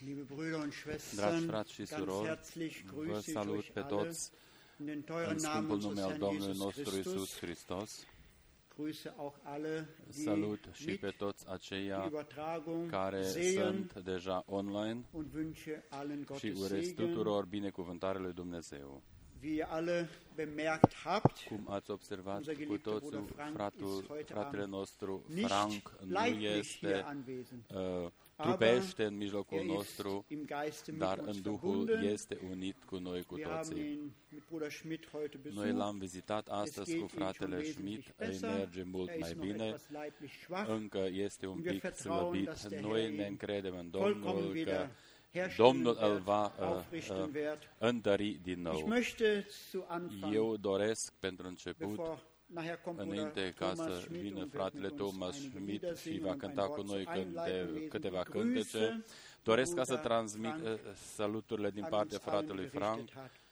Dragi frați și surori, vă salut pe toți în scumpul nume al Domnului nostru Iisus Hristos. Salut și pe toți aceia care sunt deja online și urez tuturor binecuvântarea lui Dumnezeu. Cum ați observat cu toții, fratele nostru Frank nu este trupește în mijlocul nostru, dar în Duhul este unit cu noi cu toții. Noi l-am vizitat astăzi cu fratele Schmidt, îi merge mult mai bine, încă este un pic slăbit. Noi ne încredem în Domnul că Domnul îl va întări din nou. Eu doresc pentru început, înainte ca să vină fratele Thomas Schmidt și va cânta cu noi câteva cântece, doresc ca să transmit saluturile din partea fratelui Frank.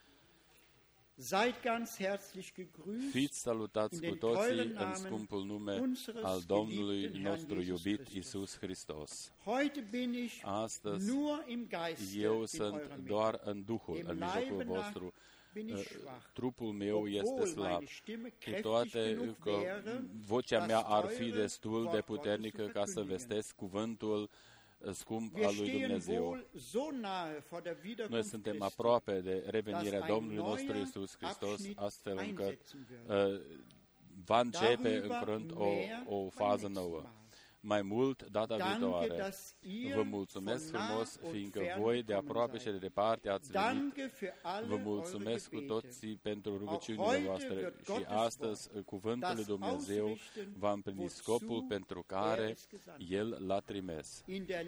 Fiți salutați cu toții în scumpul nume al Domnului nostru iubit Iisus Hristos. Astăzi eu sunt doar în Duhul, în mijlocul vostru. Trupul meu este slab, cu toate că vocea mea ar fi destul de puternică ca să vestesc cuvântul scump al lui Dumnezeu. Noi suntem aproape de revenirea Domnului nostru Iisus Hristos, astfel încât va începe în curând o fază nouă. Mai mult, data viitoare. Vă mulțumesc frumos, fiindcă voi de aproape și de departe ați venit. Vă mulțumesc cu toții pentru rugăciunile voastre și astăzi cuvântul lui Dumnezeu va împlini scopul pentru care El l-a trimis.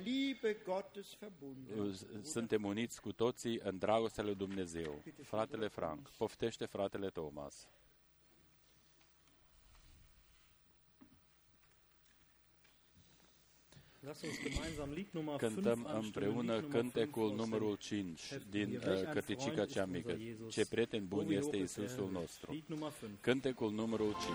Suntem uniți cu toții în dragostea lui Dumnezeu. Fratele Frank, poftește fratele Thomas. Cântăm împreună cântecul numărul 5 din Cărticica cea mică. Ce prieten bun este Iisusul nostru. Cântecul numărul 5.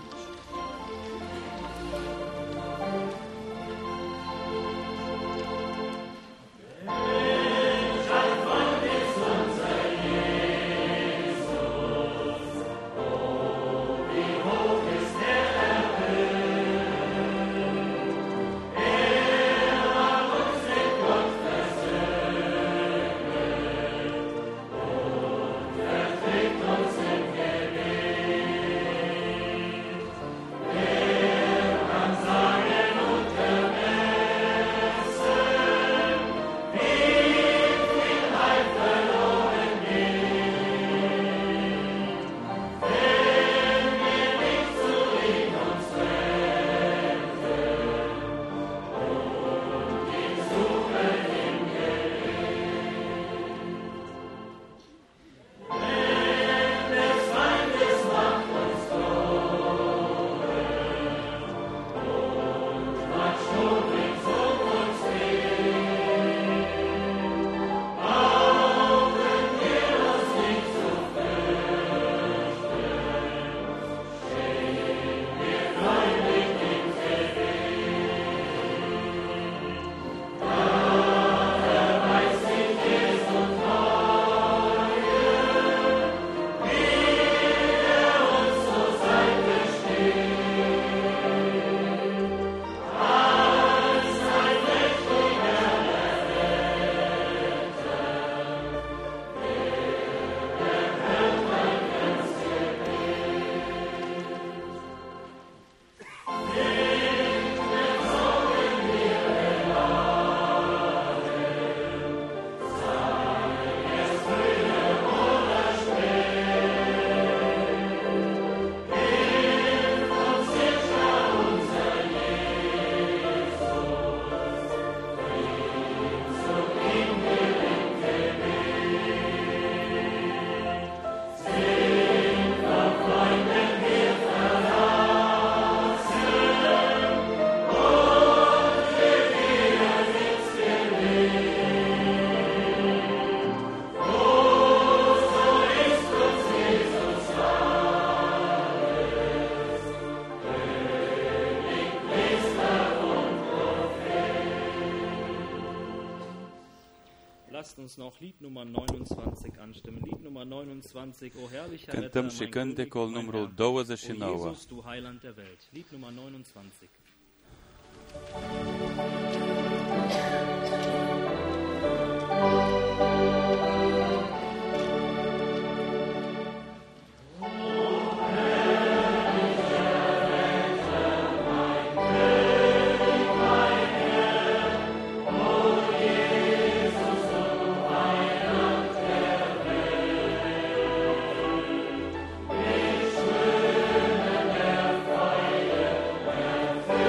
lasst uns noch Lied Nummer 29 anstimmen. Lied Nummer 29, O herrlicher Retter, Cântăm și cântecul numărul 29. O Jesus, du Heiland der Welt. Lied Nummer 29. Freude,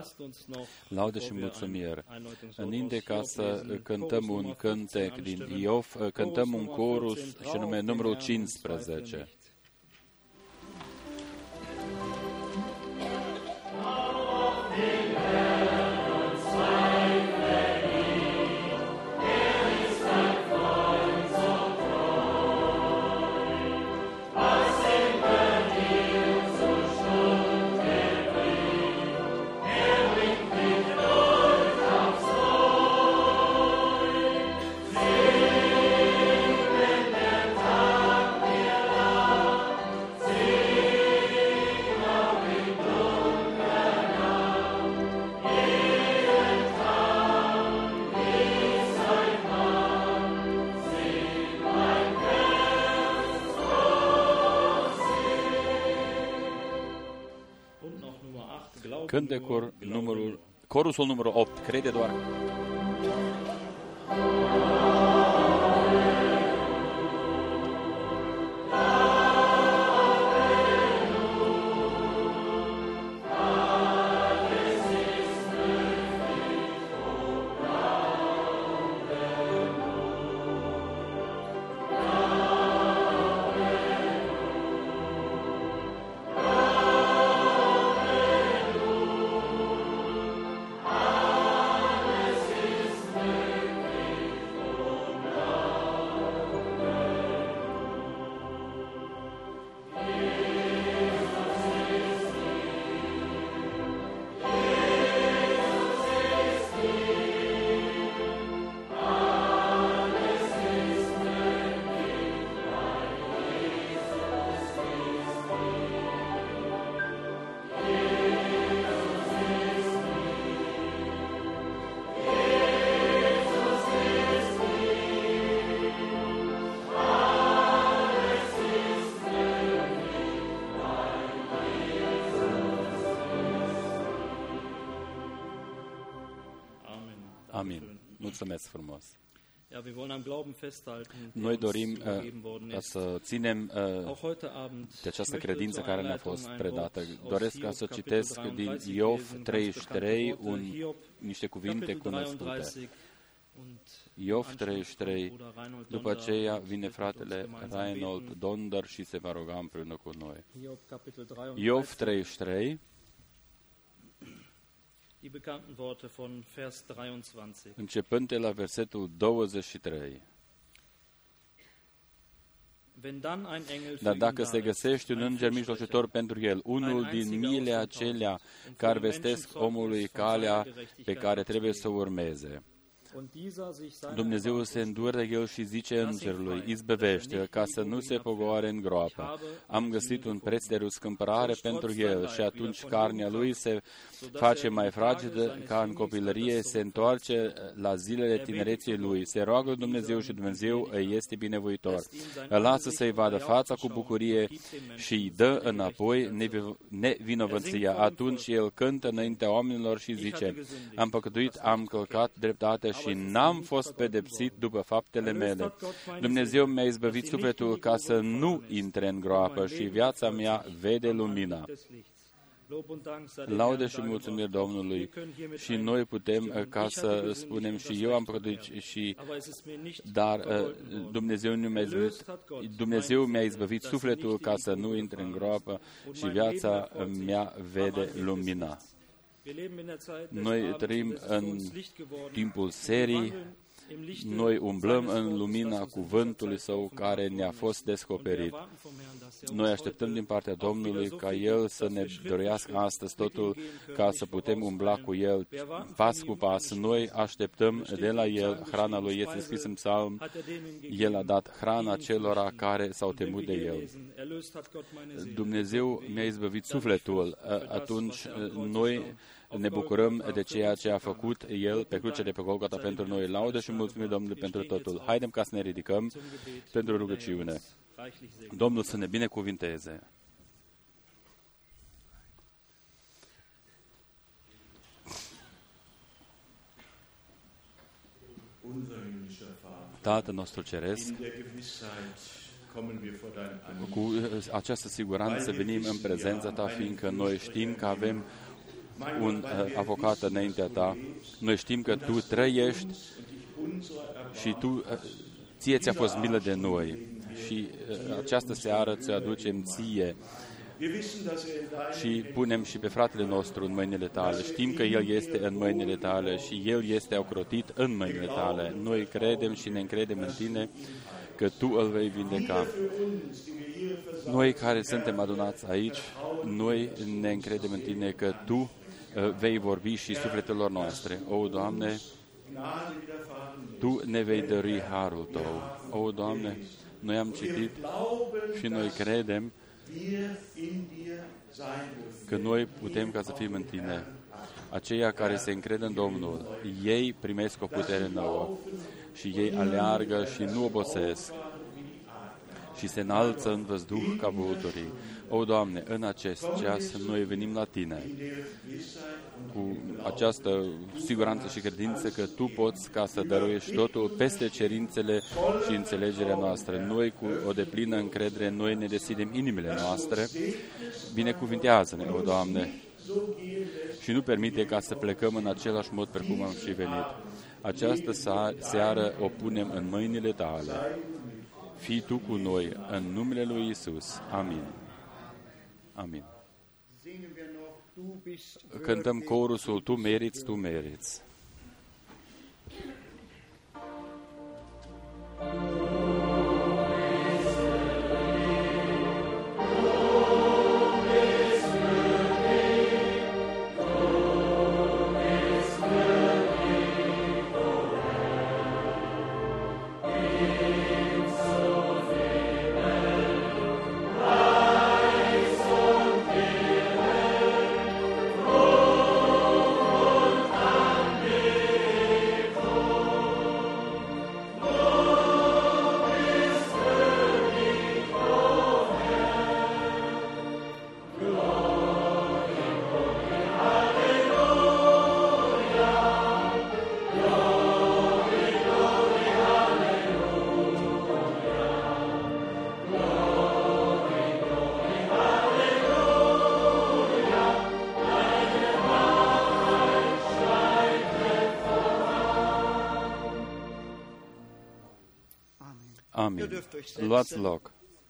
Laudă și mulțumiri. Înainte ca să cântăm un cântec din Iov, cântăm un corus și nume numărul 15. Cântecul corusul numărul 8, crede doar. Amin. Mulțumesc frumos. Noi dorim să ținem de această credință care ne-a fost predată. Doresc ca să citesc din Iov 33 niște cuvinte cunoscute. Iov 33, după aceea vine fratele Reinhold Donder și se va ruga împreună cu noi. Iov 33, începând de la versetul 23. Dar dacă se găsește un înger mijlocitor pentru el, unul din miile acelea care vestesc omului calea pe care trebuie să o urmeze, Dumnezeu se îndură de el și zice îngerului, izbăvește, ca să nu se pogoare în groapă. Am găsit un preț de răscumpărare pentru el și atunci carnea lui se face mai fragedă ca în copilărie, se întoarce la zilele tinereții lui, se roagă Dumnezeu și Dumnezeu îi este binevoitor. Îl lasă să-i vadă fața cu bucurie și îi dă înapoi nevinovăția. Atunci el cântă înaintea oamenilor și zice, am păcătuit, am călcat dreptate și n-am fost pedepsit după faptele mele. Dumnezeu mi-a izbăvit sufletul ca să nu intre în groapă și viața mea vede lumina. Laudă și mulțumiri Domnului și noi putem ca să spunem și eu am păcătuit dar Dumnezeu mi-a izbăvit sufletul ca să nu intre în groapă și viața mea vede lumina. Noi trăim în timpul serii, noi umblăm în lumina cuvântului Său care ne-a fost descoperit. Noi așteptăm din partea Domnului ca El să ne dorească astăzi totul ca să putem umbla cu El pas cu pas. Noi așteptăm de la El, hrana Lui este scris în psalm, El a dat hrana celora care s-au temut de El. Dumnezeu mi-a izbăvit sufletul, atunci noi ne bucurăm de ceea ce a făcut El pe crucea de pe Golgota pentru noi. Laudă și mulțumim Domnului pentru totul. Haidem ca să ne ridicăm pentru rugăciune. Domnul să ne binecuvinteze. Tatăl nostru Ceresc, cu această siguranță venim în prezența Ta, fiindcă noi știm că avem un avocat înaintea ta. Noi știm că tu trăiești și tu, ție ți-a fost milă de noi și această seară ți-o aducem ție și punem și pe fratele nostru în mâinile tale. Știm că el este în mâinile tale și el este ocrotit în mâinile tale. Noi credem și ne încredem în tine că tu îl vei vindeca. Noi care suntem adunați aici, noi ne încredem în tine că tu vei vorbi și sufletelor noastre. O, Doamne, tu ne vei dărui harul tău. O, Doamne, noi am citit și noi credem că noi putem ca să fim în tine. Aceia care se încred în Domnul, ei primesc o putere nouă și ei aleargă și nu obosesc și se înalță în văzduh ca vulturii. O, Doamne, în acest ceas noi venim la Tine cu această siguranță și credință că Tu poți ca să dăruiești totul peste cerințele și înțelegerea noastră. Noi cu o deplină încredere, noi ne deschidem inimile noastre. Binecuvintează-ne, o, Doamne, și nu permite ca să plecăm în același mod pe cum am și venit. Această seară o punem în mâinile Tale. Fii Tu cu noi, în numele Lui Iisus. Amin. Amin. Cântăm corusul Tu meriți, Tu meriți. Amin. Luați loc.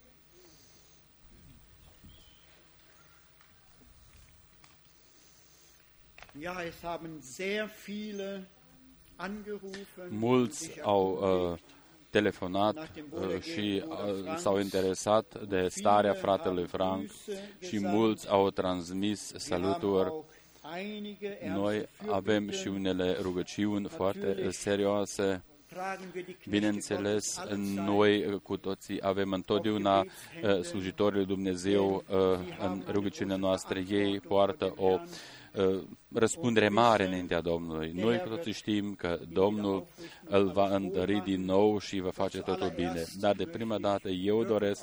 Mulți au telefonat și s-au interesat de starea fratelui Frank și mulți au transmis saluturi. Noi avem și unele rugăciuni foarte serioase. Bineînțeles, noi cu toții avem întotdeauna slujitorii lui Dumnezeu în rugăciunile noastre. Ei poartă o răspundere mare înaintea Domnului. Noi cu toții știm că Domnul îl va întări din nou și va face totul bine. Dar de prima dată eu doresc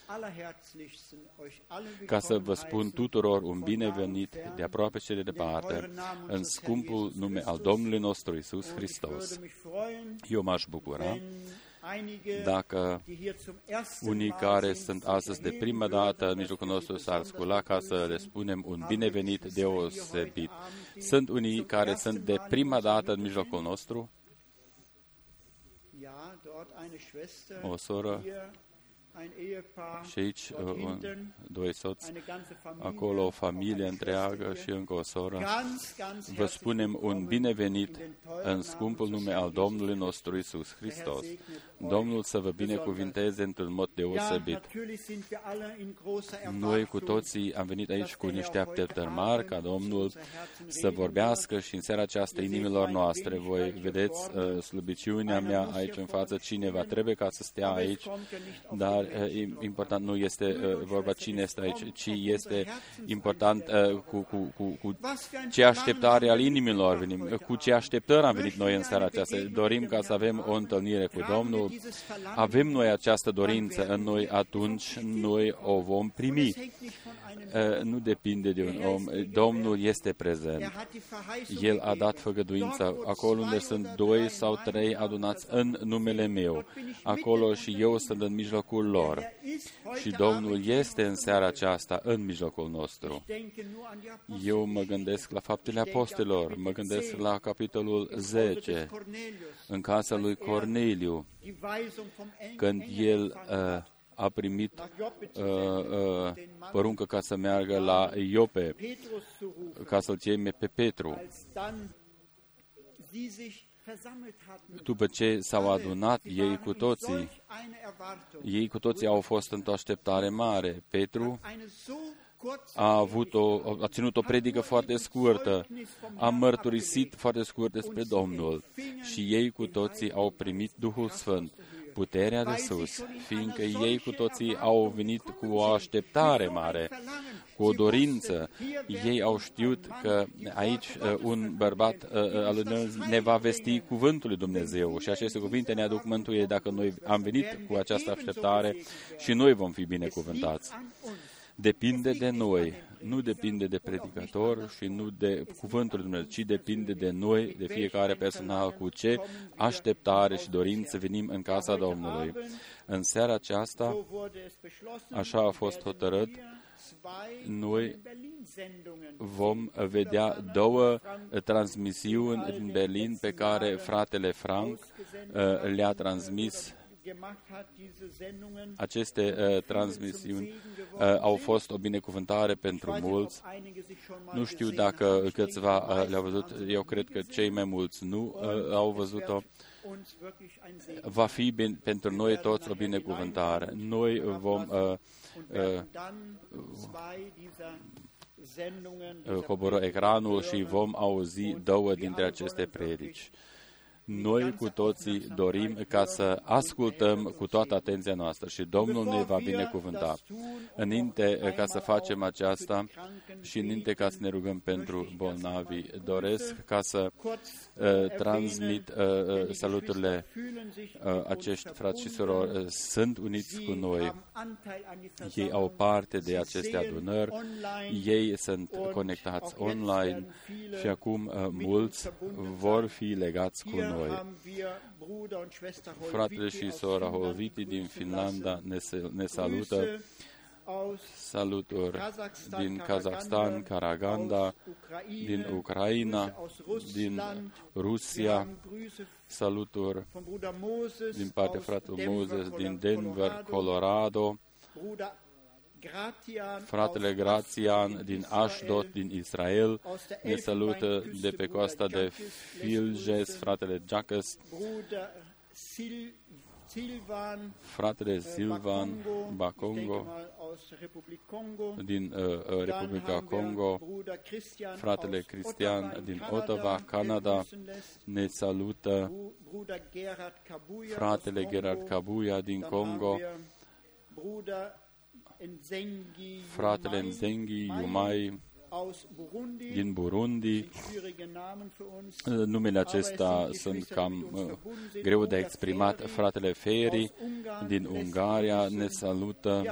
ca să vă spun tuturor un binevenit de aproape și de departe în scumpul nume al Domnului nostru Iisus Hristos. Eu m-aș bucura dacă unii care sunt astăzi de prima dată în mijlocul nostru s-ar scula ca să le spunem un binevenit deosebit. Sunt unii care sunt de prima dată în mijlocul nostru, o soră, și aici doi soți, acolo o familie întreagă și încă o soră. Vă spunem un binevenit în scumpul nume al Domnului nostru Iisus Hristos. Domnul să vă binecuvinteze într-un mod deosebit. Noi cu toții am venit aici cu niște așteptări mari ca Domnul să vorbească și în seara aceasta inimilor noastre. Voi vedeți slăbiciunea mea aici în față, cineva trebuie ca să stea aici, dar important nu este vorba cine este aici, ci este important cu ce așteptare al inimilor venim, cu ce așteptări am venit noi în seara aceasta. Dorim ca să avem o întâlnire cu Domnul. Avem noi această dorință în noi, atunci noi o vom primi. Nu depinde de un om. Domnul este prezent. El a dat făgăduința. Acolo unde sunt 2 sau 3 adunați în numele meu, acolo și eu sunt în mijlocul lor. Și Domnul este în seara aceasta în mijlocul nostru. Eu mă gândesc la Faptele Apostolilor, mă gândesc la capitolul 10, în casa lui Corneliu, când el a primit poruncă ca să meargă la Iope, ca să-l cheme pe Petru. După ce s-au adunat ei cu toții au fost într-o așteptare mare. Petru a ținut o predică foarte scurtă, a mărturisit foarte scurt despre Domnul și ei cu toții au primit Duhul Sfânt, puterea de sus, fiindcă ei cu toții au venit cu o așteptare mare, cu o dorință. Ei au știut că aici un bărbat al lui Dumnezeu ne va vesti cuvântul lui Dumnezeu și aceste cuvinte ne aduc mântuire. Dacă noi am venit cu această așteptare și noi vom fi binecuvântați. Depinde de noi, nu depinde de predicator și nu de cuvântul lui Dumnezeu, ci depinde de noi, de fiecare personal, cu ce așteptare și dorință venim în casa Domnului. În seara aceasta, așa a fost hotărât, noi vom vedea 2 transmisiuni din Berlin pe care fratele Frank le-a transmis. Aceste transmisiuni au fost o binecuvântare pentru mulți. Nu știu dacă câțiva le-au văzut, eu cred că cei mai mulți nu au văzut-o. Va fi pentru noi toți o binecuvântare. Noi vom coborî ecranul și vom auzi 2 dintre aceste predici. Noi cu toții dorim ca să ascultăm cu toată atenția noastră și Domnul ne va binecuvânta. Înainte ca să facem aceasta și înainte ca să ne rugăm pentru bolnavi, doresc ca să transmit saluturile acești frați și surori. Sunt uniți cu noi. Ei au parte de aceste adunări. Ei sunt conectați online și acum mulți vor fi legați cu noi. Fratele și sora Holviti din Finlanda ne salută. Saluturi din Kazakhstan, Karaganda, din Ucraina, din Rusia, saluturi din partea fratelui Moses din Denver, Colorado, fratele Grațian din Ashdod, din Israel, ne salută de pe coasta de Filges, fratele Jacques, fratele Silvan Bakongo din Republica Congo, fratele Cristian din Ottawa, Canada, ne salută fratele Gerard Kabuya din Congo, fratele Nzengi Yumai din Burundi. Numele acesta sunt cam greu de exprimat. Fratele Feri din Ungaria ne salută.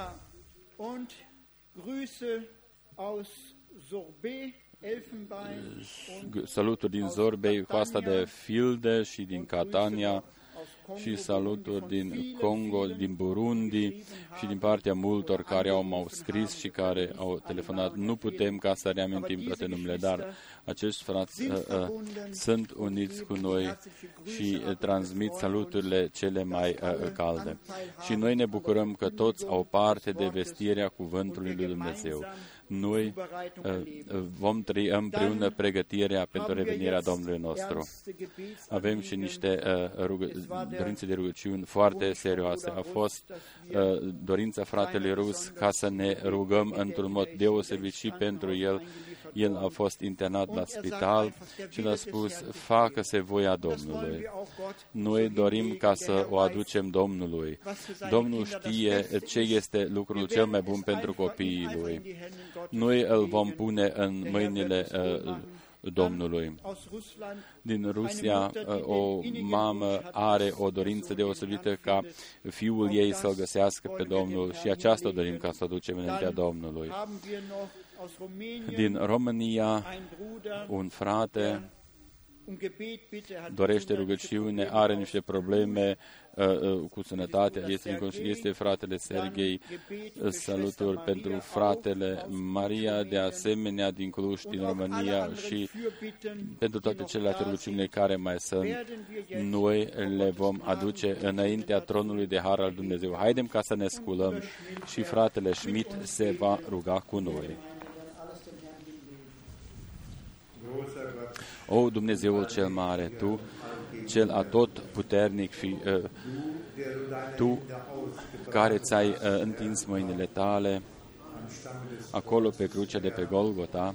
Saluturi din Zorbei, coasta de Filde și din Catania, și saluturi din Congo, din Burundi și din partea multor care m-au scris și care au telefonat. Nu putem ca să reamintim toate numele, dar acești frați sunt uniți cu noi și transmit saluturile cele mai calde. Și noi ne bucurăm că toți au parte de vestirea cuvântului lui Dumnezeu. Noi vom trăi împreună pregătirea pentru revenirea Domnului nostru. Avem și niște dorințe de rugăciuni foarte serioase. A fost dorința fratelui Rus ca să ne rugăm într-un mod deosebit și pentru el. El a fost internat la spital și l-a spus, facă-se voia Domnului. Noi dorim ca să o aducem Domnului. Domnul știe ce este lucrul cel mai bun pentru copiii lui. Noi îl vom pune în mâinile Domnului. Din Rusia, o mamă are o dorință deosebită ca fiul ei să-l găsească pe Domnul și aceasta dorim ca să o ducem înaintea Domnului. Din România, un frate dorește rugăciune, are niște probleme cu sănătatea, este fratele Serghei, saluturi pentru fratele Maria, de asemenea din Cluj, din România, și pentru toate celelalte rugăciune care mai sunt, noi le vom aduce înaintea tronului de har al Dumnezeu. Haidem ca să ne sculăm și fratele Schmidt se va ruga cu noi. O, Dumnezeul cel mare, Tu, cel atotputernic, Tu care ți-ai întins mâinile Tale acolo pe crucea de pe Golgota,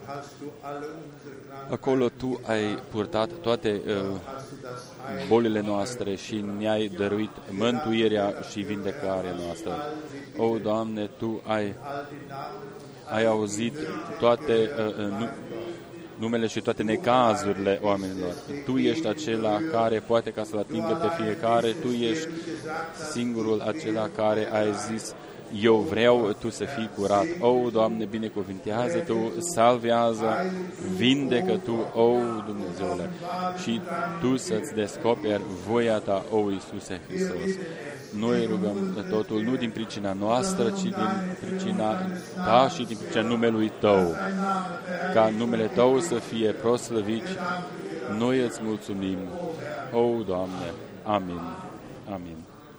acolo Tu ai purtat toate bolile noastre și ne-ai dăruit mântuirea și vindecarea noastră. O, Doamne, Tu ai auzit toate numele și toate necazurile oamenilor. Tu ești acela care poate ca să-l atingă pe fiecare, Tu ești singurul acela care ai zis, eu vreau Tu să fii curat. O, Doamne, binecuvintează Tu, salvează, vindecă Tu, o, Dumnezeule, și Tu să-ți descoperi voia Ta, o, Iisuse Hristos. Noi rugăm totul nu din pricina noastră, ci din pricina Ta și din pricina numelui Tău. Ca numele Tău să fie proslăvit. Noi îți mulțumim, o, Doamne. Amin. Amin.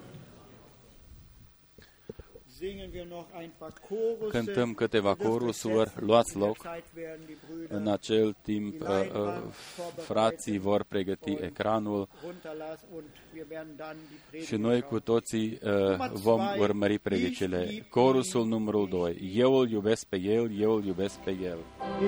Cântăm câteva corusuri, luați loc. În acel timp, frații vor pregăti ecranul și noi cu toții vom urmări predicile. Corusul numărul 2. Eu îl iubesc pe El, eu îl iubesc pe El.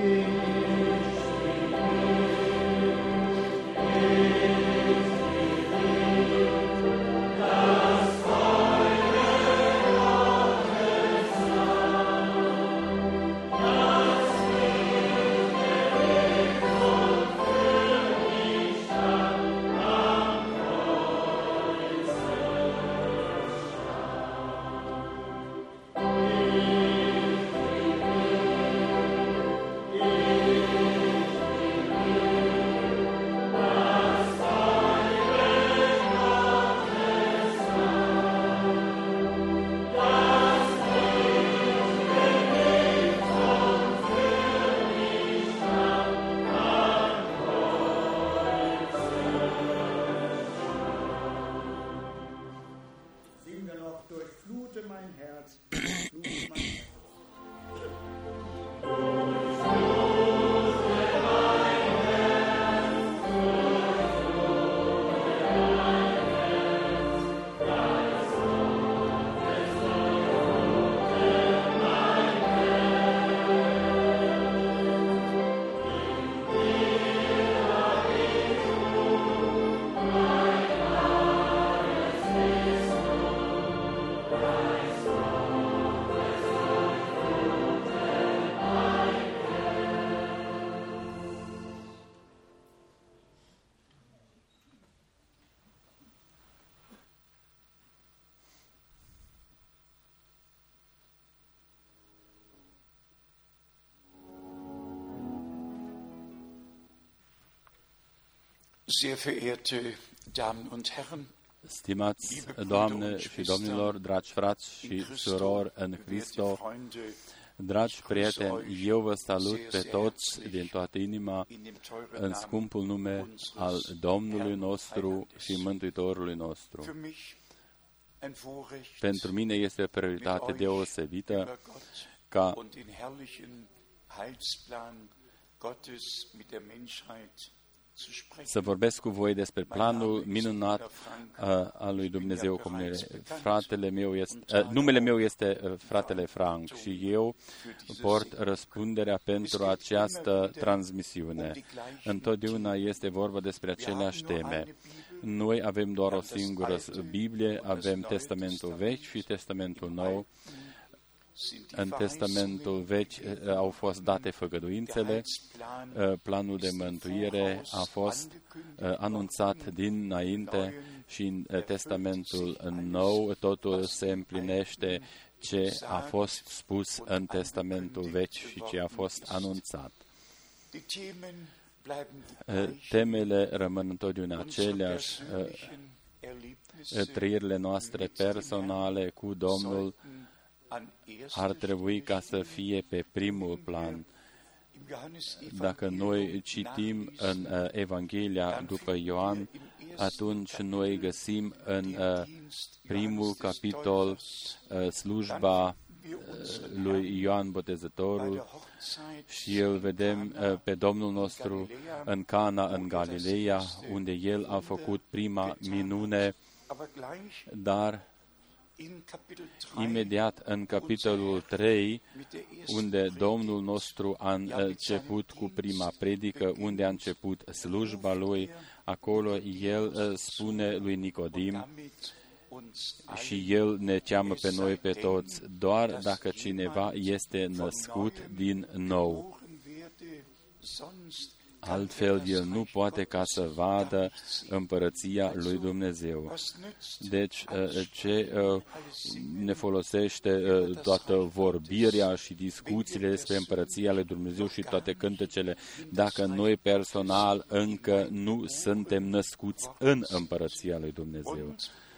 Sehr verehrte Damen und Herren, stimați doamne și domnilor, dragi frați și surori în Hristos, dragi prieteni, eu vă salut pe toți din toată inima în scumpul nume al Domnului nostru și Mântuitorului nostru. Pentru mine este o prioritate deosebită ca să vorbesc cu voi despre planul minunat al lui Dumnezeu cu mine. Numele meu este fratele Frank și eu port răspunderea pentru această transmisiune. Întotdeauna este vorba despre aceleași teme. Noi avem doar o singură Biblie, avem Testamentul Vechi și Testamentul Nou. În Testamentul Vechi au fost date făgăduințele, planul de mântuire a fost anunțat dinainte și în Testamentul Nou totul se împlinește ce a fost spus în Testamentul Vechi și ce a fost anunțat. temele rămân întotdeauna aceleași, trăirile noastre personale cu Domnul ar trebui ca să fie pe primul plan. Dacă noi citim în Evanghelia după Ioan, atunci noi găsim în primul capitol slujba lui Ioan Botezătorul și îl vedem pe Domnul nostru în Cana, în Galileea, unde El a făcut prima minune, dar imediat în capitolul 3, unde Domnul nostru a început cu prima predică, unde a început slujba Lui, acolo El spune lui Nicodim, și El ne cheamă pe noi pe toți, doar dacă cineva este născut din nou. Altfel, el nu poate ca să vadă împărăția lui Dumnezeu. Deci, ce ne folosește toată vorbirea și discuțiile despre împărăția lui Dumnezeu și toate cântecele, dacă noi personal încă nu suntem născuți în împărăția lui Dumnezeu?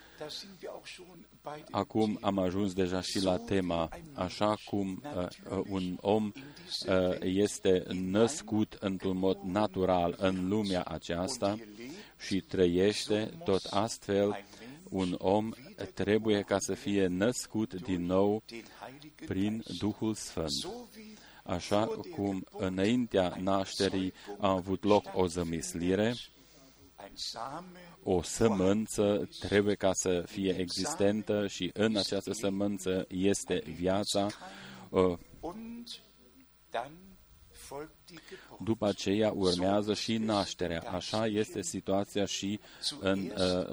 Acum am ajuns deja și la tema, așa cum un om este născut într-un mod natural în lumea aceasta și trăiește, tot astfel un om trebuie ca să fie născut din nou prin Duhul Sfânt. Așa cum înaintea nașterii a avut loc o zămislire, o sămânță trebuie ca să fie existentă și în această sămânță este viața. După aceea urmează și nașterea. Așa este situația și în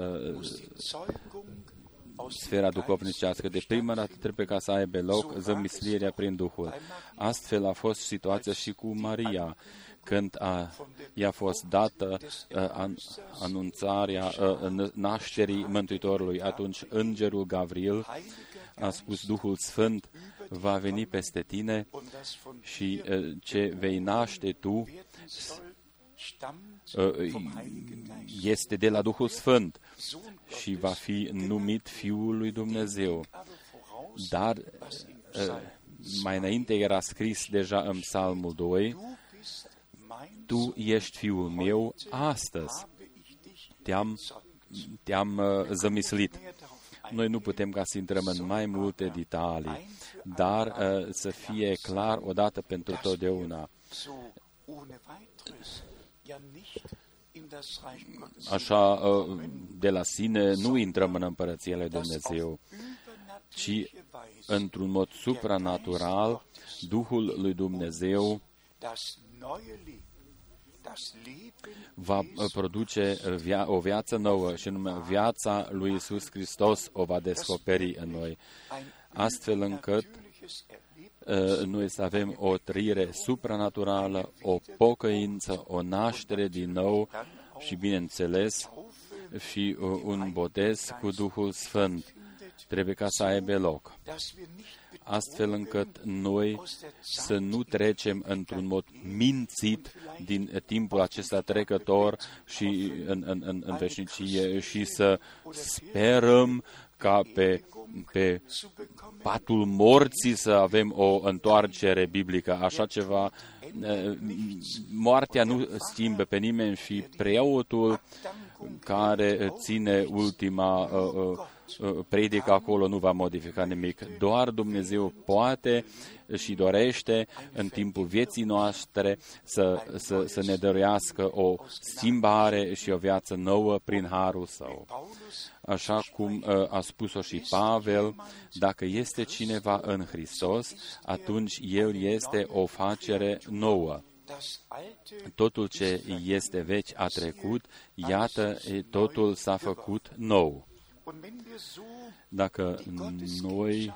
sfera duhovnicească. De prima dată trebuie ca să aibă loc zămislirea prin Duhul. Astfel a fost situația și cu Maria, când i-a fost dată anunțarea nașterii Mântuitorului. Atunci îngerul Gavril a spus, Duhul Sfânt va veni peste tine și ce vei naște tu este de la Duhul Sfânt și va fi numit Fiul lui Dumnezeu. Dar mai înainte era scris deja în Psalmul 2, Tu ești Fiul meu, astăzi te-am zămislit. Noi nu putem ca să intrăm în mai multe detalii, dar să fie clar odată pentru totdeauna. Așa, de la sine, nu intrăm în împărăția lui Dumnezeu, ci într-un mod supranatural, Duhul lui Dumnezeu va produce o viață nouă și numai viața lui Iisus Hristos o va descoperi în noi, astfel încât noi să avem o trăire supranaturală, o pocăință, o naștere din nou și, bineînțeles, și un botez cu Duhul Sfânt trebuie ca să aibă loc, astfel încât noi să nu trecem într-un mod mințit din timpul acesta trecător și în veșnicie și să sperăm ca pe patul morții să avem o întoarcere biblică. Așa ceva, moartea nu schimbă pe nimeni și preotul care ține ultima predică acolo nu va modifica nimic. Doar Dumnezeu poate și dorește în timpul vieții noastre să ne dăruiască o schimbare și o viață nouă prin harul Său. Așa cum a spus-o și Pavel, dacă este cineva în Hristos, atunci el este o facere nouă. Totul ce este vechi a trecut, iată, totul s-a făcut nou. Dacă noi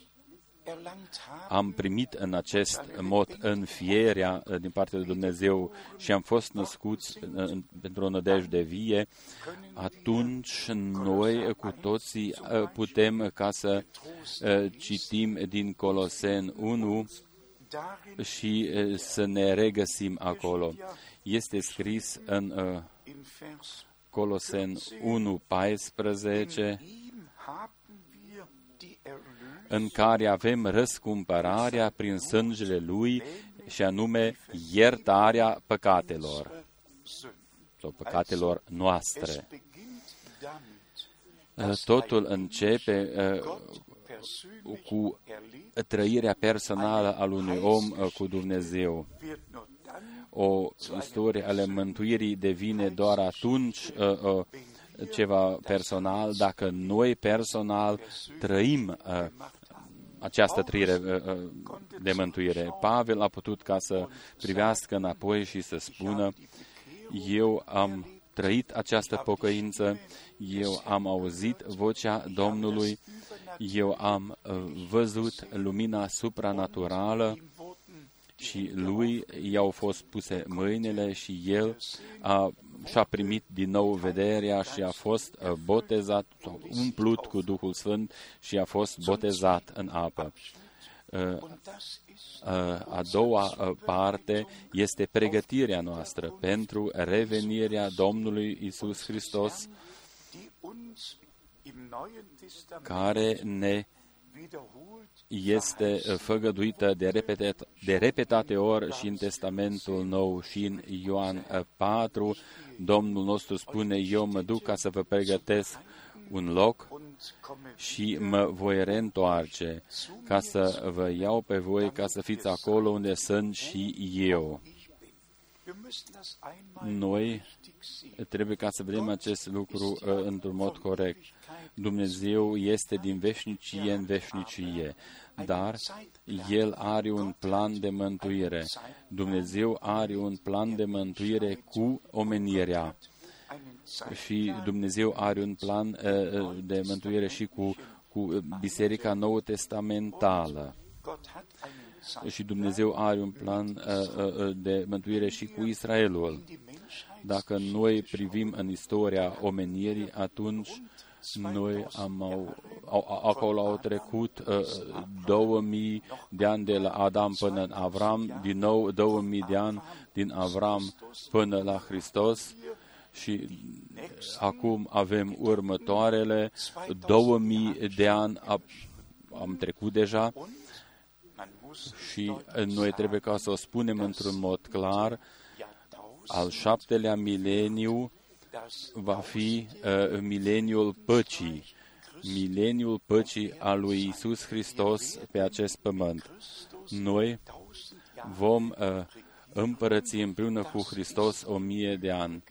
am primit în acest mod înfierea din partea lui Dumnezeu și am fost născuți pentru o nădejde vie, atunci noi cu toții putem ca să citim din Coloseni 1, și să ne regăsim acolo. Este scris în Coloseni 1:14, în care avem răscumpărarea prin sângele Lui, și anume iertarea păcatelor sau păcatelor noastre. Totul începe cu trăirea personală a unui om cu Dumnezeu. O istorie ale mântuirii devine doar atunci ceva personal dacă noi personal trăim această trăire de mântuire. Pavel a putut ca să privească înapoi și să spună: eu am trăit această pocăință, eu am auzit vocea Domnului, eu am văzut lumina supranaturală și lui i-au fost puse mâinile și el și-a primit din nou vederea și a fost botezat, umplut cu Duhul Sfânt și a fost botezat în apă. A doua parte este pregătirea noastră pentru revenirea Domnului Iisus Hristos, care ne este făgăduită de repetate ori și în Testamentul Nou și în Ioan 4. Domnul nostru spune: eu mă duc ca să vă pregătesc un loc și mă voi reîntoarce ca să vă iau pe voi, ca să fiți acolo unde sunt și eu. Noi trebuie ca să vedem acest lucru într-un mod corect. Dumnezeu este din veșnicie în veșnicie, dar El are un plan de mântuire. Dumnezeu are un plan de mântuire cu omenirea. Și Dumnezeu are un plan de mântuire și cu Biserica Nou-Testamentală. Și Dumnezeu are un plan de mântuire și cu Israelul. Dacă noi privim în istoria omenirii, atunci noi acolo au trecut 2000 de ani de la Adam până în Avram, din nou 2000 de ani din Avram până la Hristos și acum avem următoarele 2000 de ani am trecut deja și noi trebuie ca să o spunem într-un mod clar: al 7-lea mileniu va fi mileniul păcii, mileniul păcii al lui Iisus Hristos pe acest pământ. Noi vom împărăți împreună cu Hristos 1000 de ani.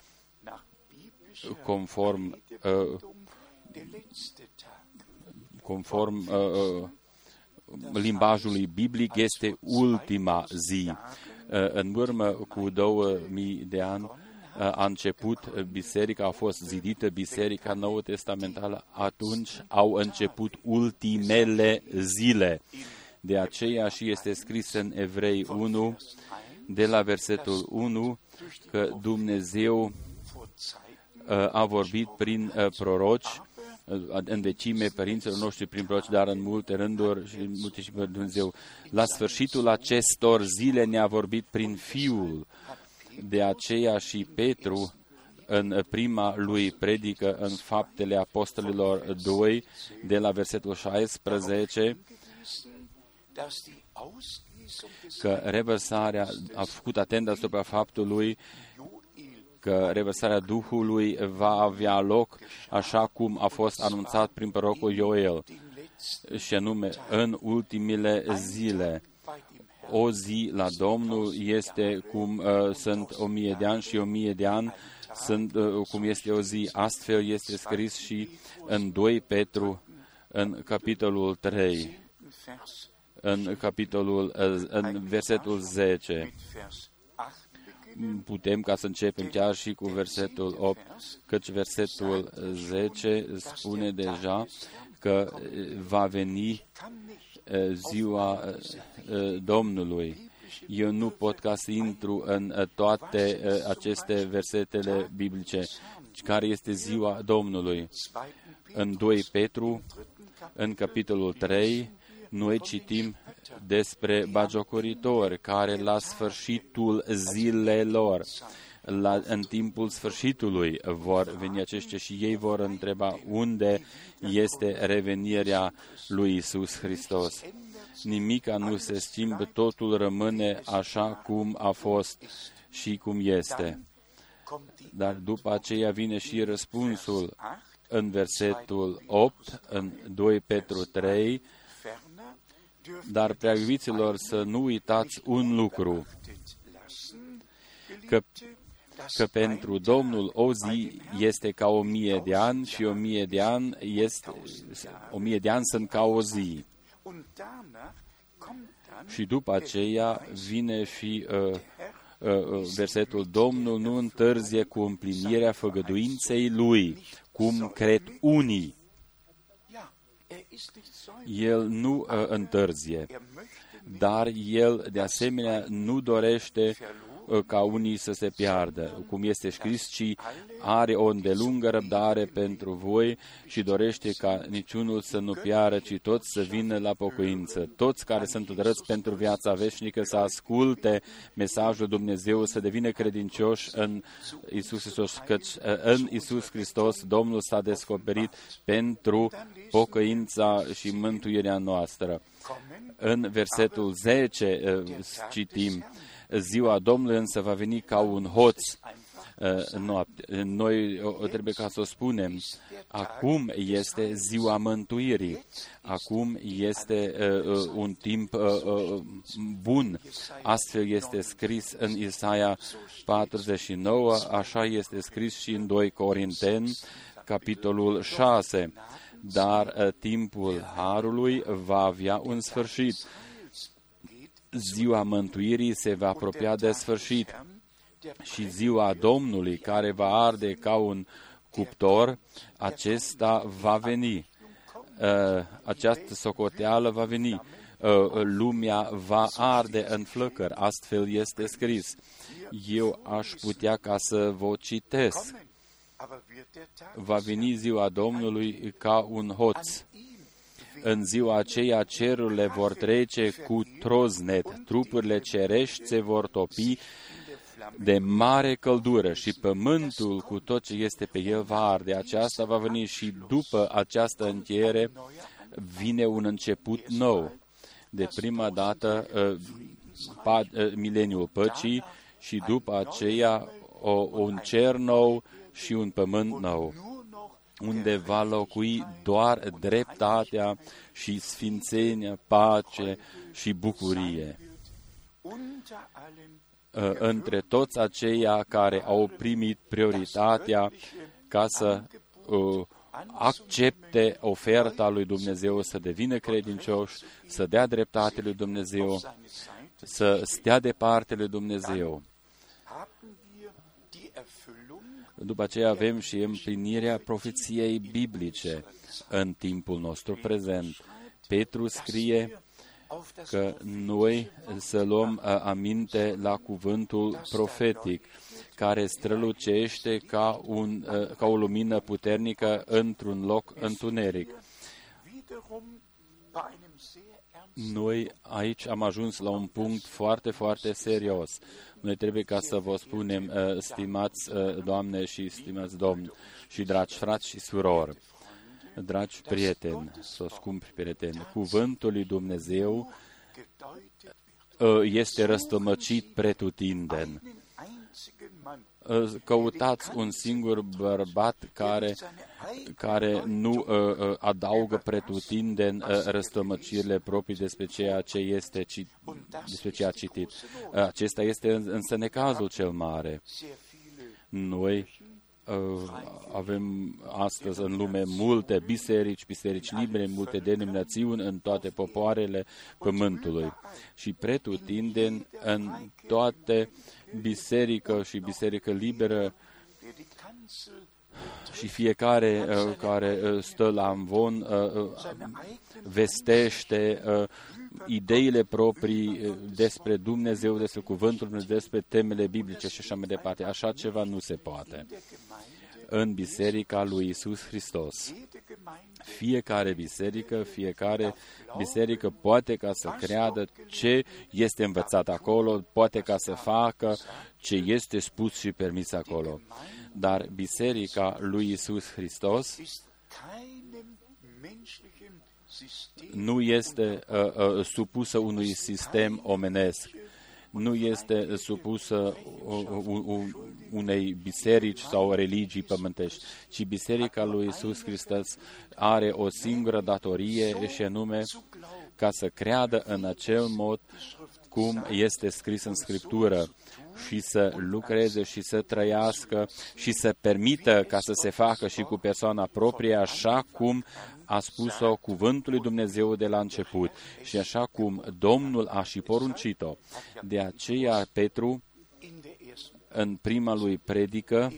Conform limbajului biblic, este ultima zi. În urmă cu 2000 de ani a început biserica, a fost zidită biserica nouă-testamentală, atunci au început ultimele zile. De aceea și este scris în Evrei 1, de la versetul 1, că Dumnezeu a vorbit prin proroci, în vecime părinților noștri prin proroci, dar în multe rânduri și multe și pe Dumnezeu. La sfârșitul acestor zile ne-a vorbit prin Fiul. De aceea și Petru, în prima lui predică în Faptele Apostolilor 2, de la versetul 16, că revărsarea a făcut atent asupra faptului că revărsarea Duhului va avea loc așa cum a fost anunțat prin prorocul Ioel, și anume în ultimele zile. O zi la Domnul este cum sunt 1000 de ani și 1000 de ani sunt cum este o zi. Astfel este scris și în 2 Petru, în capitolul 3, în versetul 10. Putem ca să începem chiar și cu versetul 8, căci versetul 10 spune deja că va veni ziua Domnului. Eu nu pot ca să intru în toate aceste versetele biblice. Care este ziua Domnului? În 2 Petru, în capitolul 3, Noi citim despre bagiocoritori care la sfârșitul zilelor, în timpul sfârșitului vor veni aceștia și ei vor întreba unde este revenirea lui Iisus Hristos. Nimica nu se schimbă, totul rămâne așa cum a fost și cum este. Dar după aceea vine și răspunsul în versetul 8, în 2 Petru 3, dar prea iubiților să nu uitați un lucru, că pentru Domnul o zi este ca 1000 de ani și 1000 de ani este 1000 de ani sunt ca o zi. Și după aceea vine și versetul: Domnul nu întârzie cu împlinirea făgăduinței Lui, cum cred unii. El nu întârzie, dar El de asemenea nu dorește ca unii să se piardă, cum este scris, ci are o îndelungă răbdare pentru voi și dorește ca niciunul să nu piară, ci toți să vină la pocăință. Toți care sunt îndrăți pentru viața veșnică să asculte mesajul Dumnezeu, să devină credincioși în Iisus Hristos, căci în Iisus Hristos Domnul s-a descoperit pentru pocăința și mântuirea noastră. În versetul 10 citim: Ziua Domnului însă va veni ca un hoț noapte. Noi trebuie ca să o spunem. Acum este ziua mântuirii. Acum este un timp bun. Astfel este scris în Isaia 49, așa este scris și în 2 Corinteni, capitolul 6. Dar timpul harului va avea un sfârșit. Ziua mântuirii se va apropia de sfârșit și ziua Domnului, care va arde ca un cuptor, acesta va veni. Această socoteală va veni. Lumea va arde în flăcări. Astfel este scris. Eu aș putea ca să vă citesc. Va veni ziua Domnului ca un hoț. În ziua aceea cerurile vor trece cu troznet, trupurile cerești se vor topi de mare căldură și pământul cu tot ce este pe el va arde. Aceasta va veni și după această încheiere vine un început nou. De prima dată mileniul păcii și după aceea un cer nou și un pământ nou, unde va locui doar dreptatea și sfințenia, pace și bucurie. Între toți aceia care au primit prioritatea ca să accepte oferta lui Dumnezeu, să devină credincioși, să dea dreptate lui Dumnezeu, să stea de parte lui Dumnezeu. După aceea avem și împlinirea profeției biblice în timpul nostru prezent. Petru scrie că noi să luăm aminte la cuvântul profetic, care strălucește ca o lumină puternică într-un loc întuneric. Noi aici am ajuns la un punct foarte, foarte serios. Noi trebuie ca să vă spunem, stimați Doamne și stimați Domni și dragi frați și surori, dragi prieteni, scumpi prieteni, cuvântul lui Dumnezeu este răstămăcit pretutindeni. Căutați un singur bărbat care nu adaugă pretutindeni răstămăcirile proprii despre ceea ce a citit. Acesta este însă necazul cel mare. Noi avem astăzi în lume multe biserici libere, multe denominațiuni în toate popoarele pământului. Și pretutindeni în toate biserică și biserică liberă și fiecare care stă la amvon vestește ideile proprii despre Dumnezeu, despre cuvântul Dumnezeu, despre temele biblice și așa mai departe. Așa ceva nu se poate. În biserica lui Iisus Hristos, Fiecare biserică poate ca să creadă ce este învățat acolo, poate ca să facă ce este spus și permis acolo. Dar biserica lui Iisus Hristos nu este supusă unui sistem omenesc, nu este supusă unei biserici sau religii pământești, ci biserica lui Iisus Hristos are o singură datorie și anume ca să creadă în acel mod cum este scris în Scriptură și să lucreze și să trăiască și să permită ca să se facă și cu persoana proprie așa cum a spus-o cuvântul lui Dumnezeu de la început și așa cum Domnul a și poruncit-o. De aceea Petru, în prima lui predică,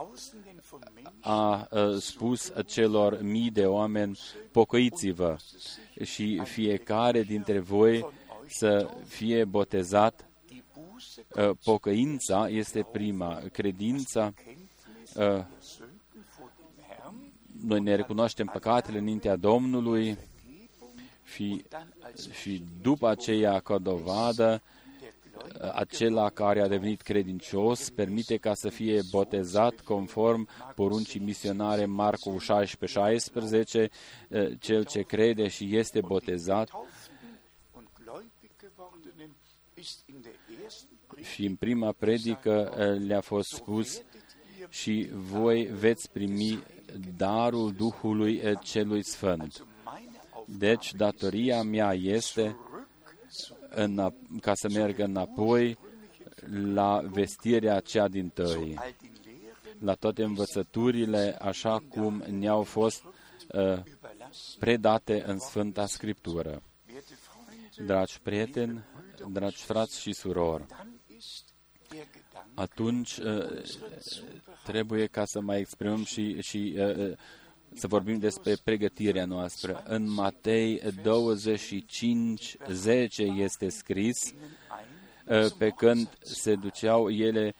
a spus celor mii de oameni, pocăiți-vă și fiecare dintre voi să fie botezat. Pocăința este prima. Credința, noi ne recunoaștem păcatele înaintea Domnului și după aceea, ca dovadă, acela care a devenit credincios permite ca să fie botezat conform poruncii misionare Marcu 16:16, cel ce crede și este botezat. Și în prima predică le-a fost spus și voi veți primi darul Duhului celui Sfânt. Deci, datoria mea este ca să merg înapoi la vestirea cea dintâi, la toate învățăturile așa cum ne-au fost predate în Sfânta Scriptură. Dragi prieteni, dragi frați și surori, atunci trebuie ca să mai exprimăm și să vorbim despre pregătirea noastră. În Matei 25:10 este scris, pe când se duceau ele,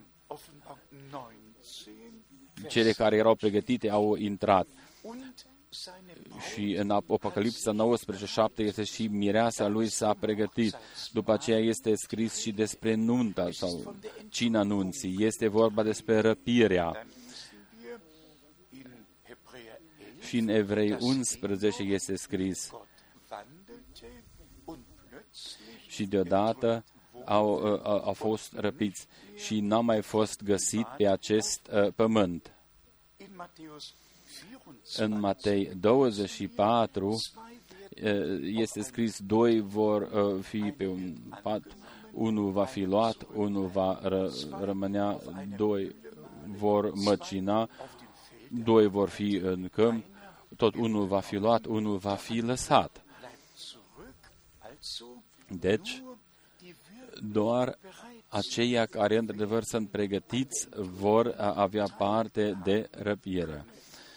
cele care erau pregătite au intrat. Și în Apocalipsa 19:7 este și mireasa lui s-a pregătit. După aceea este scris și despre nunta sau cina nunții. Este vorba despre răpirea. Și în Evrei 11 este scris și deodată au fost răpiți și n-a mai fost găsit pe acest pământ. În Matei 24 este scris, doi vor fi pe un pat, unul va fi luat, unul va rămânea, doi vor măcina, doi vor fi în câmp, tot unul va fi luat, unul va fi lăsat. Deci, doar aceia care într-adevăr sunt pregătiți vor avea parte de răpire.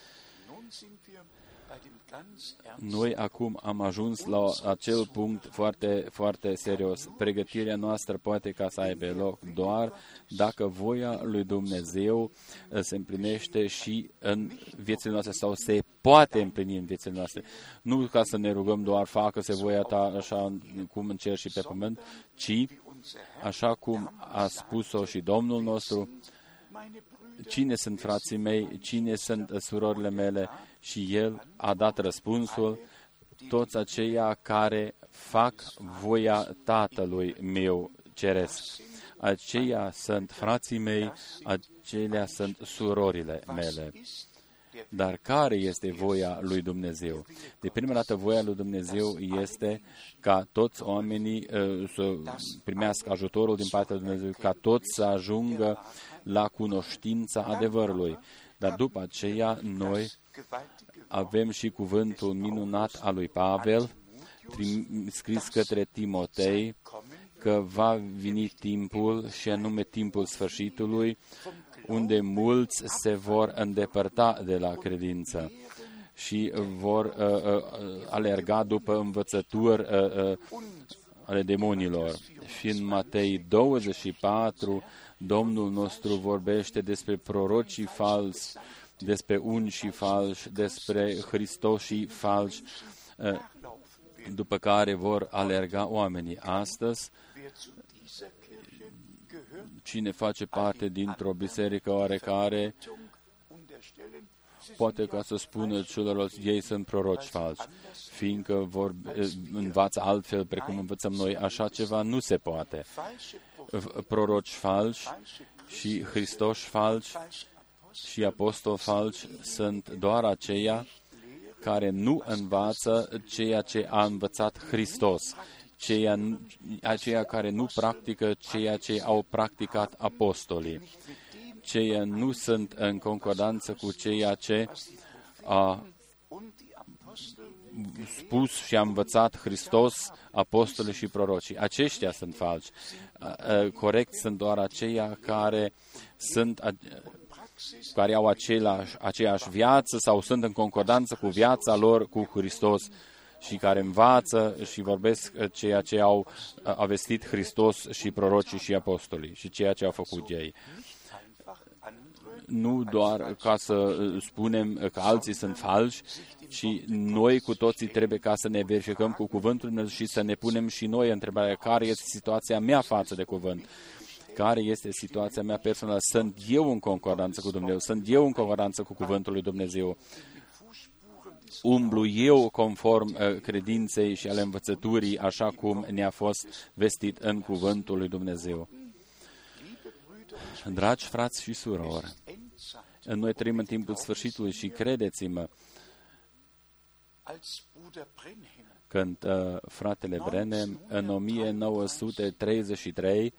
Noi acum am ajuns la acel punct foarte, foarte serios. Pregătirea noastră poate ca să aibă loc doar dacă voia lui Dumnezeu se împlinește și în viețile noastre sau se poate împlini în viețile noastre. Nu ca să ne rugăm doar, facă-se voia ta așa cum în cer și pe pământ, ci așa cum a spus-o și Domnul nostru, cine sunt frații mei, cine sunt surorile mele, și El a dat răspunsul, toți aceia care fac voia Tatălui meu ceresc. Aceia sunt frații mei, acelea sunt surorile mele. Dar care este voia lui Dumnezeu? De prima dată, voia lui Dumnezeu este ca toți oamenii să primească ajutorul din partea lui Dumnezeu, ca toți să ajungă la cunoștința adevărului. Dar după aceea, noi avem și cuvântul minunat al lui Pavel, scris către Timotei, că va veni timpul, și anume timpul sfârșitului, unde mulți se vor îndepărta de la credință și vor alerga după învățături ale demonilor. Și în Matei 24, Domnul nostru vorbește despre prorocii falsi, despre unii și falși, despre Hristoșii falși, după care vor alerga oamenii. Astăzi, cine face parte dintr-o biserică oarecare, poate ca să spună celorlalți, ei sunt proroci falși, fiindcă învață altfel precum învățăm noi, așa ceva nu se poate. Proroci falși și Hristoși falși și apostoli falși sunt doar aceia care nu învață ceea ce a învățat Hristos, aceia care nu practică ceea ce au practicat apostolii, ceia nu sunt în concordanță cu ceea ce a spus și a învățat Hristos, apostolii și prorocii. Aceștia sunt falși. Corect sunt doar aceia care au aceeași viață sau sunt în concordanță cu viața lor cu Hristos și care învață și vorbesc ceea ce au vestit Hristos și prorocii și apostolii și ceea ce au făcut ei. Nu doar ca să spunem că alții sunt falși, ci noi cu toții trebuie ca să ne verificăm cu cuvântul Dumnezeu și să ne punem și noi întrebarea care este situația mea față de cuvânt. Care este situația mea personală? Sunt eu în concordanță cu Dumnezeu? Sunt eu în concordanță cu cuvântul lui Dumnezeu? Umblu eu conform credinței și ale învățăturii, așa cum ne-a fost vestit în cuvântul lui Dumnezeu? Dragi frați și surori, noi trăim în timpul sfârșitului și credeți-mă, când fratele Branham în 1933,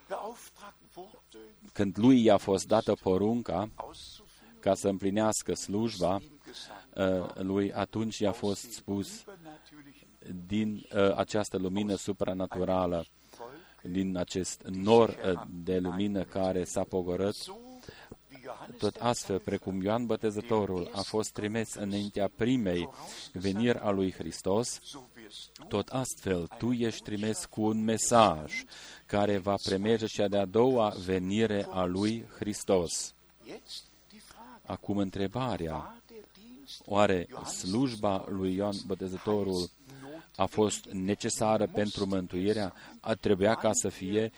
când lui i-a fost dată porunca ca să împlinească slujba lui, atunci i-a fost spus din această lumină supranaturală, din acest nor de lumină care s-a pogorât, tot astfel, precum Ioan Botezătorul a fost trimis înaintea primei veniri a lui Hristos, tot astfel tu ești trimis cu un mesaj care va premerge cea de-a doua venire a lui Hristos. Acum întrebarea, oare slujba lui Ioan Botezătorul a fost necesară pentru mântuirea? Trebuia ca să fie,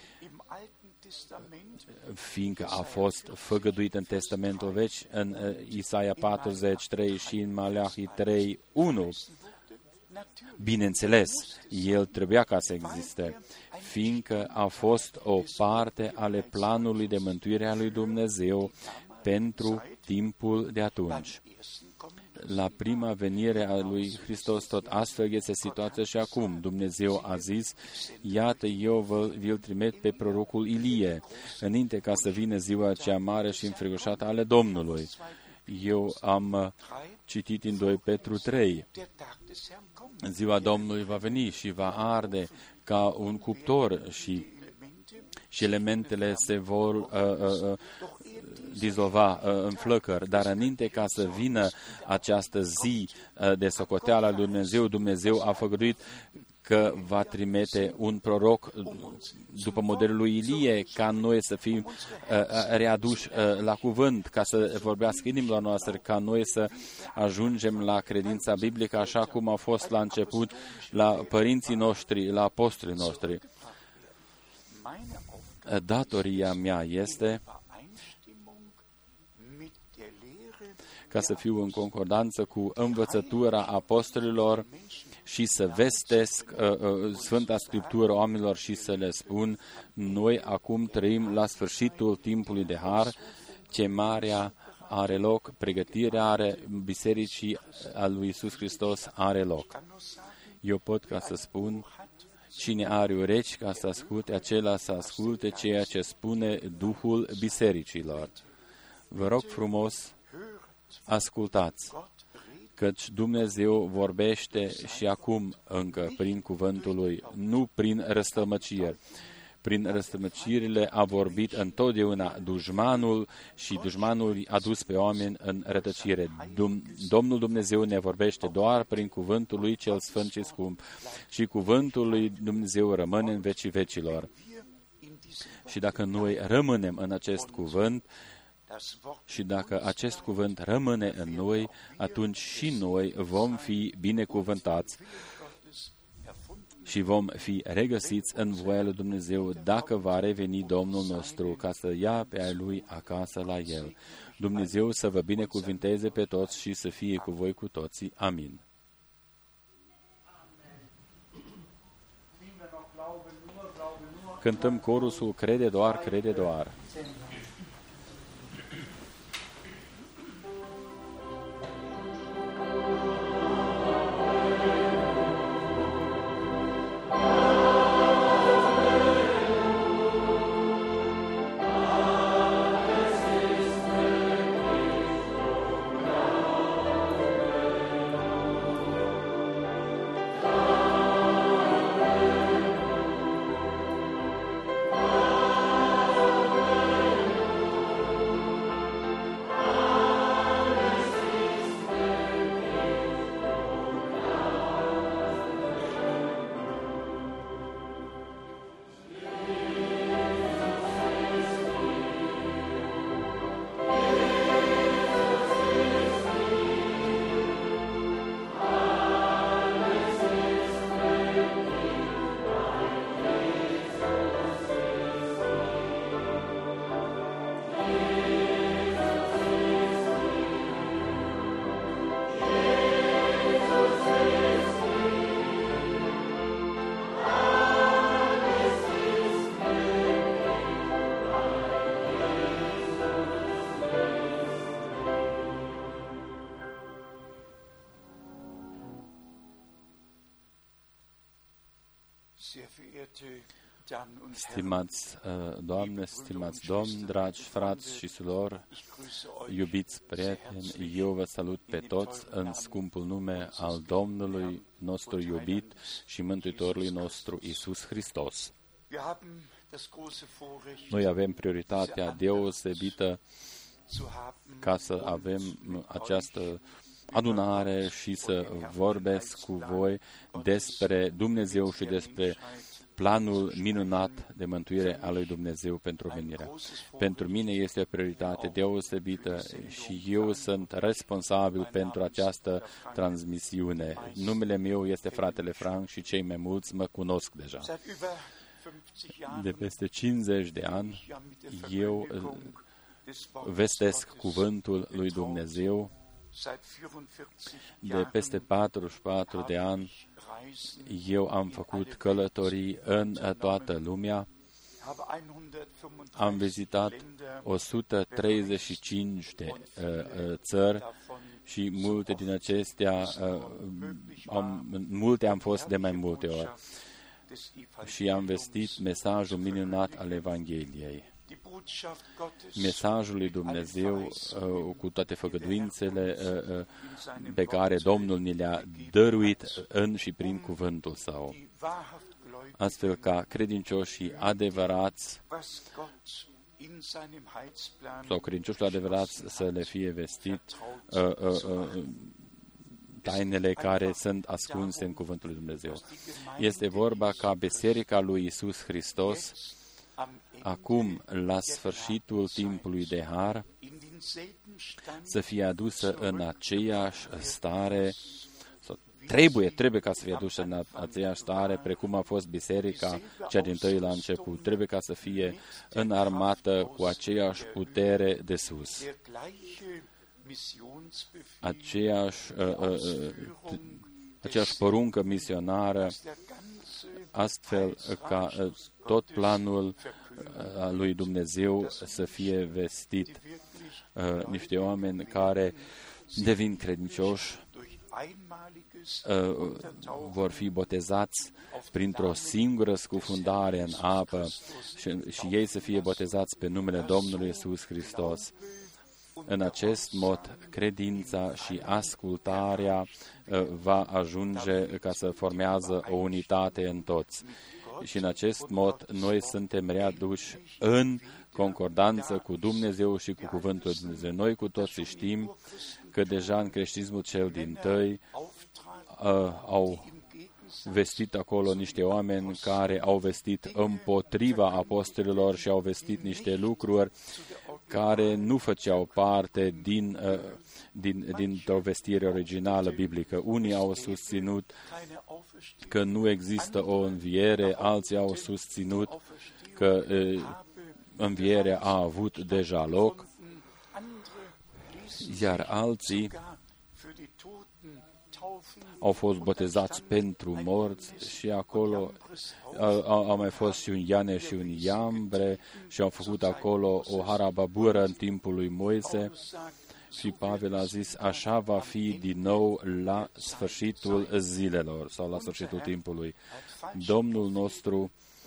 fiindcă a fost făgăduit în Testamentul Vechi, în Isaia 43 și în Malachi 3:1. Bineînțeles, el trebuia ca să existe, fiindcă a fost o parte ale planului de mântuire a lui Dumnezeu pentru timpul de atunci. La prima venire a lui Hristos, tot astfel este situația și acum. Dumnezeu a zis, iată, eu vi-l trimit pe prorocul Ilie, înainte ca să vină ziua cea mare și înfricoșată ale Domnului. Eu am citit în 2 Petru 3. Ziua Domnului va veni și va arde ca un cuptor și elementele se vor dizolva în flăcări, dar înainte ca să vină această zi de socoteală lui Dumnezeu, Dumnezeu a făgăduit că va trimite un proroc după modelul lui Ilie, ca noi să fim readuși la cuvânt, ca să vorbească inimile noastre, ca noi să ajungem la credința biblică așa cum a fost la început la părinții noștri, la apostolii noștri. Datoria mea este ca să fiu în concordanță cu învățătura apostolilor și să vestesc Sfânta Scriptură oamenilor și să le spun, noi acum trăim la sfârșitul timpului de har, chemarea are loc, pregătirea bisericii a lui Iisus Hristos are loc. Eu pot ca să spun, cine are urechi ca să asculte, acela să asculte ceea ce spune Duhul bisericilor. Vă rog frumos, ascultați, căci Dumnezeu vorbește și acum încă prin cuvântul Lui, nu prin răstălmăciri. Prin răstălmăcirile a vorbit întotdeauna dușmanul și dușmanul a dus pe oameni în rătăcire. Domnul Dumnezeu ne vorbește doar prin cuvântul Lui cel sfânt și scump și cuvântul Lui Dumnezeu rămâne în vecii vecilor. Și dacă noi rămânem în acest cuvânt, Și dacă acest cuvânt rămâne în noi, atunci și noi vom fi binecuvântați și vom fi regăsiți în voia lui Dumnezeu dacă va reveni Domnul nostru ca să ia pe ai Lui acasă la El. Dumnezeu să vă binecuvinteze pe toți și să fie cu voi cu toții. Amin. Cântăm corusul Crede doar, crede doar. Stimați Doamne, stimați Domn, dragi frați și surori, iubiți prieteni, eu vă salut pe toți în scumpul nume al Domnului nostru iubit și Mântuitorului nostru Iisus Hristos. Noi avem prioritatea deosebită ca să avem această adunare și să vorbesc cu voi despre Dumnezeu și despre planul minunat de mântuire a lui Dumnezeu pentru venirea. Pentru mine este o prioritate deosebită și eu sunt responsabil pentru această transmisiune. Numele meu este fratele Frank și cei mai mulți mă cunosc deja. De peste 50 de ani eu vestesc cuvântul lui Dumnezeu. De peste 44 de ani eu am făcut călătorii în toată lumea. Am vizitat 135 de țări și multe din acestea, multe am fost de mai multe ori. Și am vestit mesajul minunat al Evangheliei. Mesajul lui Dumnezeu cu toate făgăduințele pe care Domnul ni le-a dăruit în și prin cuvântul Său. Astfel ca credincioșii adevărați sau credincioșii adevărați să le fie vestit tainele care sunt ascunse în cuvântul lui Dumnezeu. Este vorba ca Biserica lui Iisus Hristos acum, la sfârșitul timpului de har, să fie adusă în aceeași stare, sau trebuie ca să fie adusă în aceeași stare, precum a fost biserica cea dintâi la început. Trebuie ca să fie înarmată cu aceeași putere de sus. Aceeași poruncă misionară, astfel ca tot planul lui Dumnezeu să fie vestit. Niște oameni care devin credincioși vor fi botezați printr-o singură scufundare în apă și ei să fie botezați pe numele Domnului Iisus Hristos. În acest mod, credința și ascultarea va ajunge ca să formează o unitate în toți. Și în acest mod, noi suntem readuși în concordanță cu Dumnezeu și cu Cuvântul lui Dumnezeu. Noi cu toții știm că deja în creștinismul cel dintâi au vestit acolo niște oameni care au vestit împotriva apostolilor și au vestit niște lucruri care nu făceau parte dintr-o vestire originală biblică. Unii au susținut că nu există o înviere, alții au susținut că învierea a avut deja loc, iar alții au fost botezați pentru morți și acolo au mai fost și un Iane și un Iambre și au făcut acolo o harababură în timpul lui Moise și Pavel a zis, așa va fi din nou la sfârșitul zilelor sau la sfârșitul timpului. Domnul nostru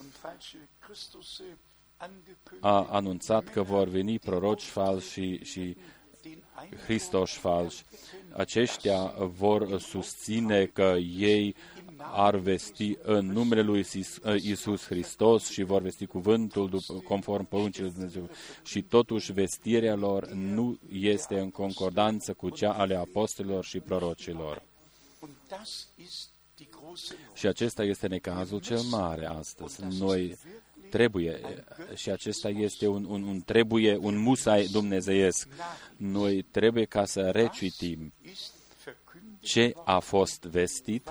a anunțat că vor veni proroci falși și Hristoși falși. Aceștia vor susține că ei ar vesti în numele lui Iisus Hristos și vor vesti cuvântul conform poruncii lui Dumnezeu. Și totuși vestirea lor nu este în concordanță cu cea ale apostolilor și prorocilor. Și acesta este necazul cel mare astăzi. Noi trebuie, și acesta este un musai dumnezeiesc. Noi trebuie ca să recitim ce a fost vestit,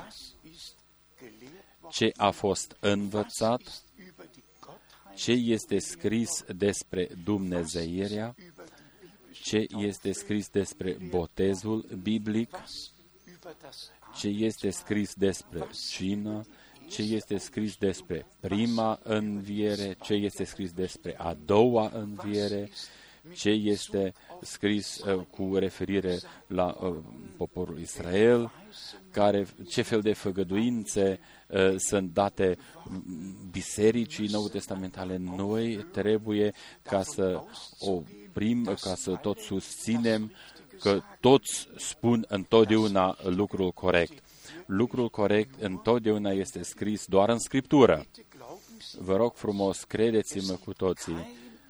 ce a fost învățat, ce este scris despre dumnezeirea, ce este scris despre botezul biblic, ce este scris despre cină, ce este scris despre prima înviere, ce este scris despre a doua înviere, ce este scris cu referire la poporul Israel, ce fel de făgăduințe sunt date bisericii nou testamentale. Noi trebuie ca să oprim, ca să tot susținem că toți spun întotdeauna lucrul corect. Lucrul corect întotdeauna este scris doar în Scriptură. Vă rog frumos, credeți-mă cu toții,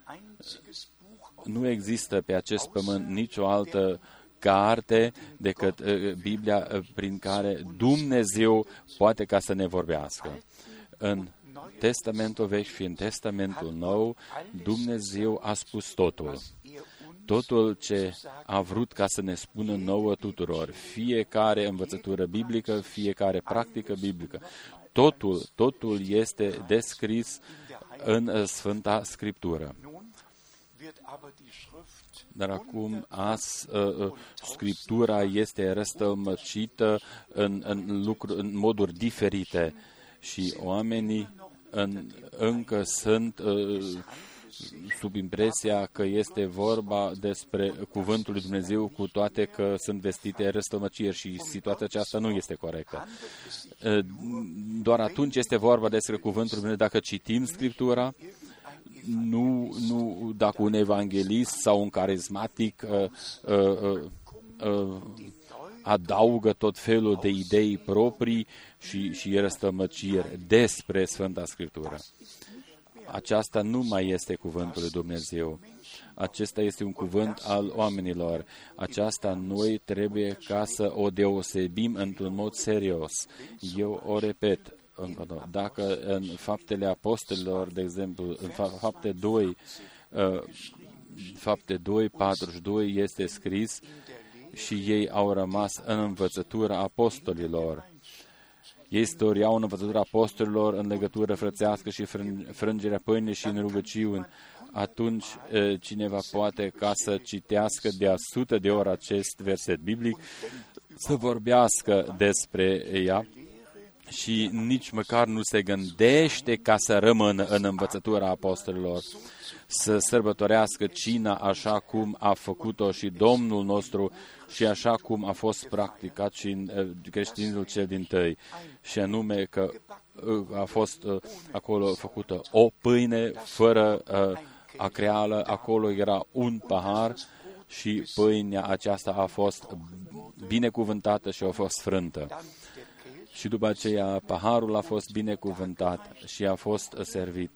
nu există pe acest pământ nicio altă carte decât Biblia prin care Dumnezeu poate ca să ne vorbească. În Testamentul Vechi și în Testamentul Nou, Dumnezeu a spus totul. Totul ce a vrut ca să ne spună nouă tuturor, fiecare învățătură biblică, fiecare practică biblică, totul este descris în Sfânta Scriptură. Dar acum Scriptura este răstălmăcită în moduri diferite și oamenii încă sunt sub impresia că este vorba despre cuvântul lui Dumnezeu, cu toate că sunt vestite răstălmăciri și situația aceasta nu este corectă. Doar atunci este vorba despre cuvântul lui Dumnezeu dacă citim Scriptura, nu dacă un evanghelist sau un carismatic adaugă tot felul de idei proprii și răstălmăciri despre Sfânta Scriptură. Aceasta nu mai este cuvântul lui Dumnezeu. Acesta este un cuvânt al oamenilor. Aceasta noi trebuie ca să o deosebim într-un mod serios. Eu o repet. Dacă în Faptele Apostolilor, de exemplu, în Fapte 2, 42 este scris și ei au rămas în învățătura apostolilor. Ei storiau în învățătura apostolilor în legătură frățească și frângerea pâinii și în rugăciuni. Atunci cineva poate ca să citească de 100 de ori acest verset biblic, să vorbească despre ea și nici măcar nu se gândește ca să rămână în învățătura apostolilor, să sărbătorească cina așa cum a făcut-o și Domnul nostru și așa cum a fost practicat și în creștinismul cel dintâi, și anume că a fost acolo făcută o pâine fără acreală, acolo era un pahar și pâinea aceasta a fost binecuvântată și a fost frântă. Și după aceea paharul a fost binecuvântat și a fost servit.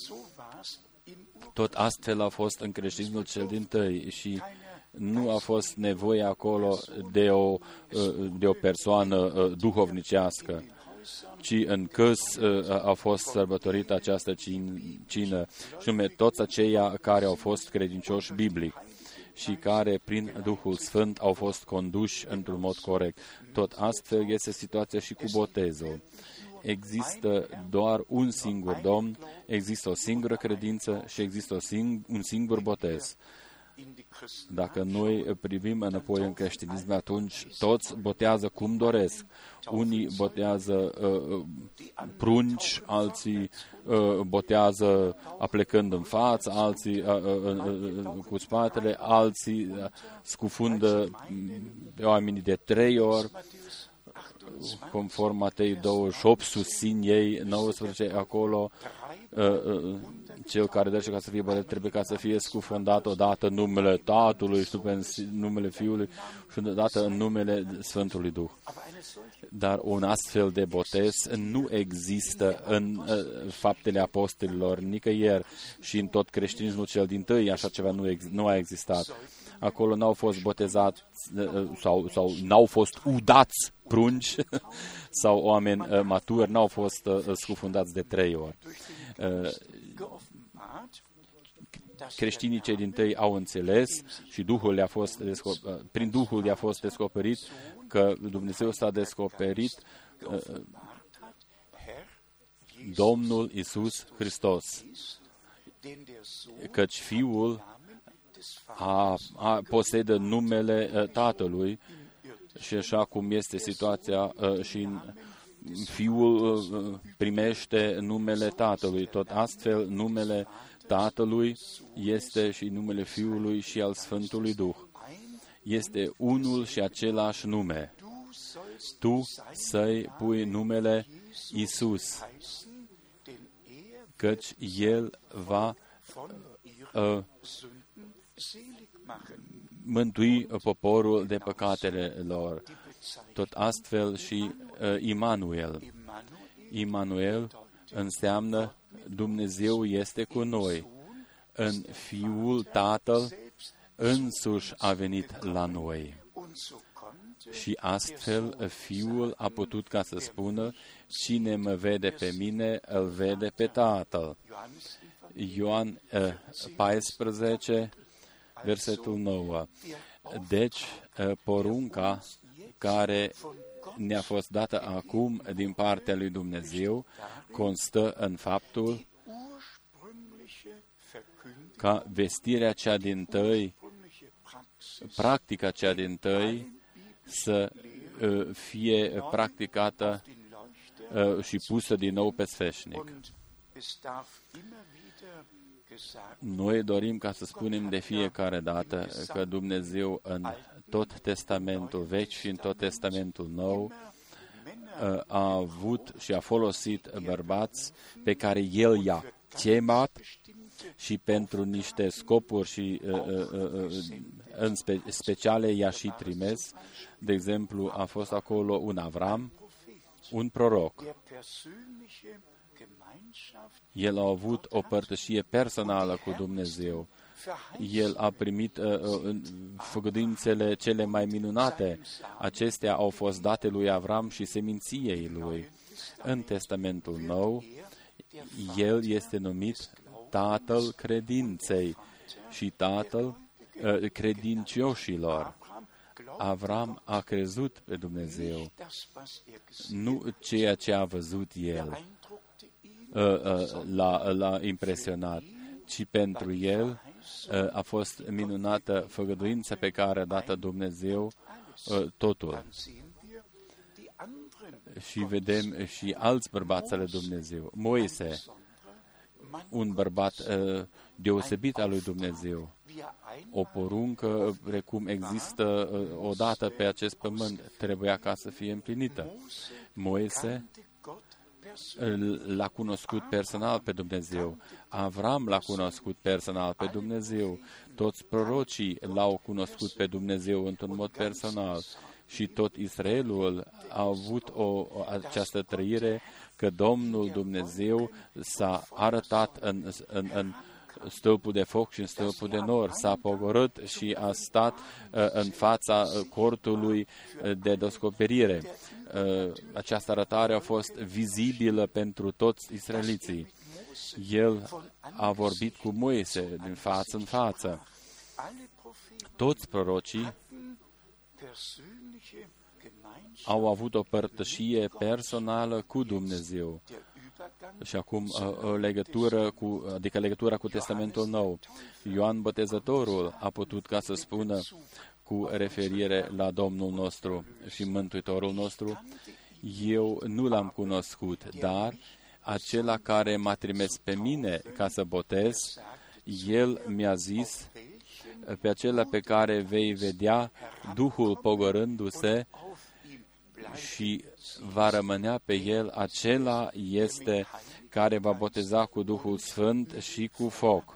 Tot astfel a fost în creștinismul cel dintâi și nu a fost nevoie acolo de o persoană duhovnicească. ci în Câs a fost sărbătorită această cină, și nume toți aceia care au fost credincioși biblic și care prin Duhul Sfânt au fost conduși într-un mod corect. Tot astfel este situația și cu botezul. Există doar un singur Domn, există o singură credință și există un singur botez. Dacă noi privim înapoi în creștinism, atunci toți botează cum doresc. Unii botează prunci, alții botează aplecând în față, alții cu spatele, alții scufundă pe oamenii de 3 ori, conform Matei 28, susțin ei 19 acolo. Cel care dorește ca să fie bătezat trebuie ca să fie scufundat odată în numele Tatălui și după în numele Fiului și odată în numele Sfântului Duh. Dar un astfel de botez nu există în Faptele Apostolilor nicăieri și în tot creștinismul cel dintâi așa ceva nu a existat. Acolo n-au fost botezați sau n-au fost udați prunci sau oameni maturi, n-au fost scufundați de 3 ori. Creștinii cei dintâi au înțeles și prin Duhul le-a fost descoperit că Dumnezeu s-a descoperit Domnul Iisus Hristos, căci Fiul posedă numele Tatălui și așa cum este situația și Fiul primește numele Tatălui, tot astfel numele Tatălui este și numele Fiului și al Sfântului Duh. Este unul și același nume. Tu să-i pui numele Iisus, căci El va mântui poporul de păcatele lor. Tot astfel și Immanuel. Immanuel înseamnă Dumnezeu este cu noi. În Fiul Tatăl însuși a venit la noi. Și astfel Fiul a putut ca să spună, cine mă vede pe mine, îl vede pe Tatăl. Ioan 14, versetul 9. Deci, porunca care ne-a fost dată acum din partea lui Dumnezeu constă în faptul ca vestirea cea dintâi, practica cea dintâi să fie practicată și pusă din nou pe sfeșnic. Noi dorim ca să spunem de fiecare dată că Dumnezeu în tot Testamentul Vechi și în tot Testamentul Nou a avut și a folosit bărbați pe care El i-a chemat și pentru niște scopuri și în speciale i-a și trimis. De exemplu, a fost acolo un Avram, un proroc. El a avut o părtășie personală cu Dumnezeu. El a primit făgăduințele cele mai minunate. Acestea au fost date lui Avram și seminției lui. În Testamentul Nou, el este numit Tatăl credinței și Tatăl credincioșilor. Avram a crezut pe Dumnezeu, nu ceea ce a văzut el l-a impresionat, ci pentru el a fost minunată făgăduința pe care a dat Dumnezeu totul. Și vedem și alți bărbați ale Dumnezeu. Moise, un bărbat deosebit al lui Dumnezeu. O poruncă, precum există odată pe acest pământ, trebuia ca să fie împlinită. Moise l-a cunoscut personal pe Dumnezeu. Avram l-a cunoscut personal pe Dumnezeu. Toți prorocii l-au cunoscut pe Dumnezeu într-un mod personal. Și tot Israelul a avut această trăire că Domnul Dumnezeu s-a arătat stâlpul de foc și în stâlpul de nor. S-a pogorât și a stat în fața cortului de descoperire. Această arătare a fost vizibilă pentru toți israeliții. El a vorbit cu Moise din față în față. Toți prorocii au avut o părtășie personală cu Dumnezeu. Și acum legătura cu Testamentul Nou. Ioan Botezătorul a putut ca să spună cu referire la Domnul nostru și Mântuitorul nostru: eu nu l-am cunoscut, dar acela care m-a trimis pe mine ca să botez, el mi-a zis: pe acela pe care vei vedea Duhul pogorându-se și va rămânea pe el, acela este care va boteza cu Duhul Sfânt și cu foc.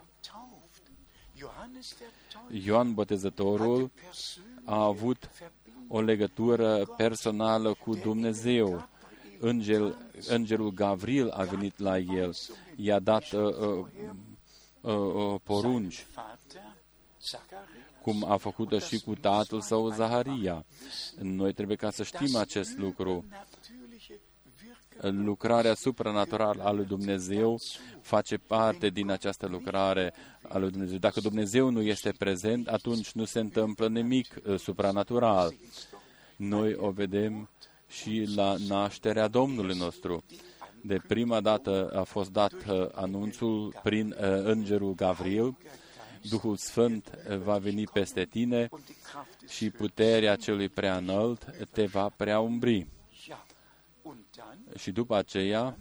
Ioan Botezătorul a avut o legătură personală cu Dumnezeu. Îngerul Gavril a venit la el, i-a dat porunci, cum a făcut-o și cu tatăl său Zaharia. Noi trebuie ca să știm acest lucru. Lucrarea supranaturală a lui Dumnezeu face parte din această lucrare a lui Dumnezeu. Dacă Dumnezeu nu este prezent, atunci nu se întâmplă nimic supranatural. Noi o vedem și la nașterea Domnului nostru. De prima dată a fost dat anunțul prin îngerul Gavril: Duhul Sfânt va veni peste tine și puterea celui prea înalt te va preaumbri. Și după aceea,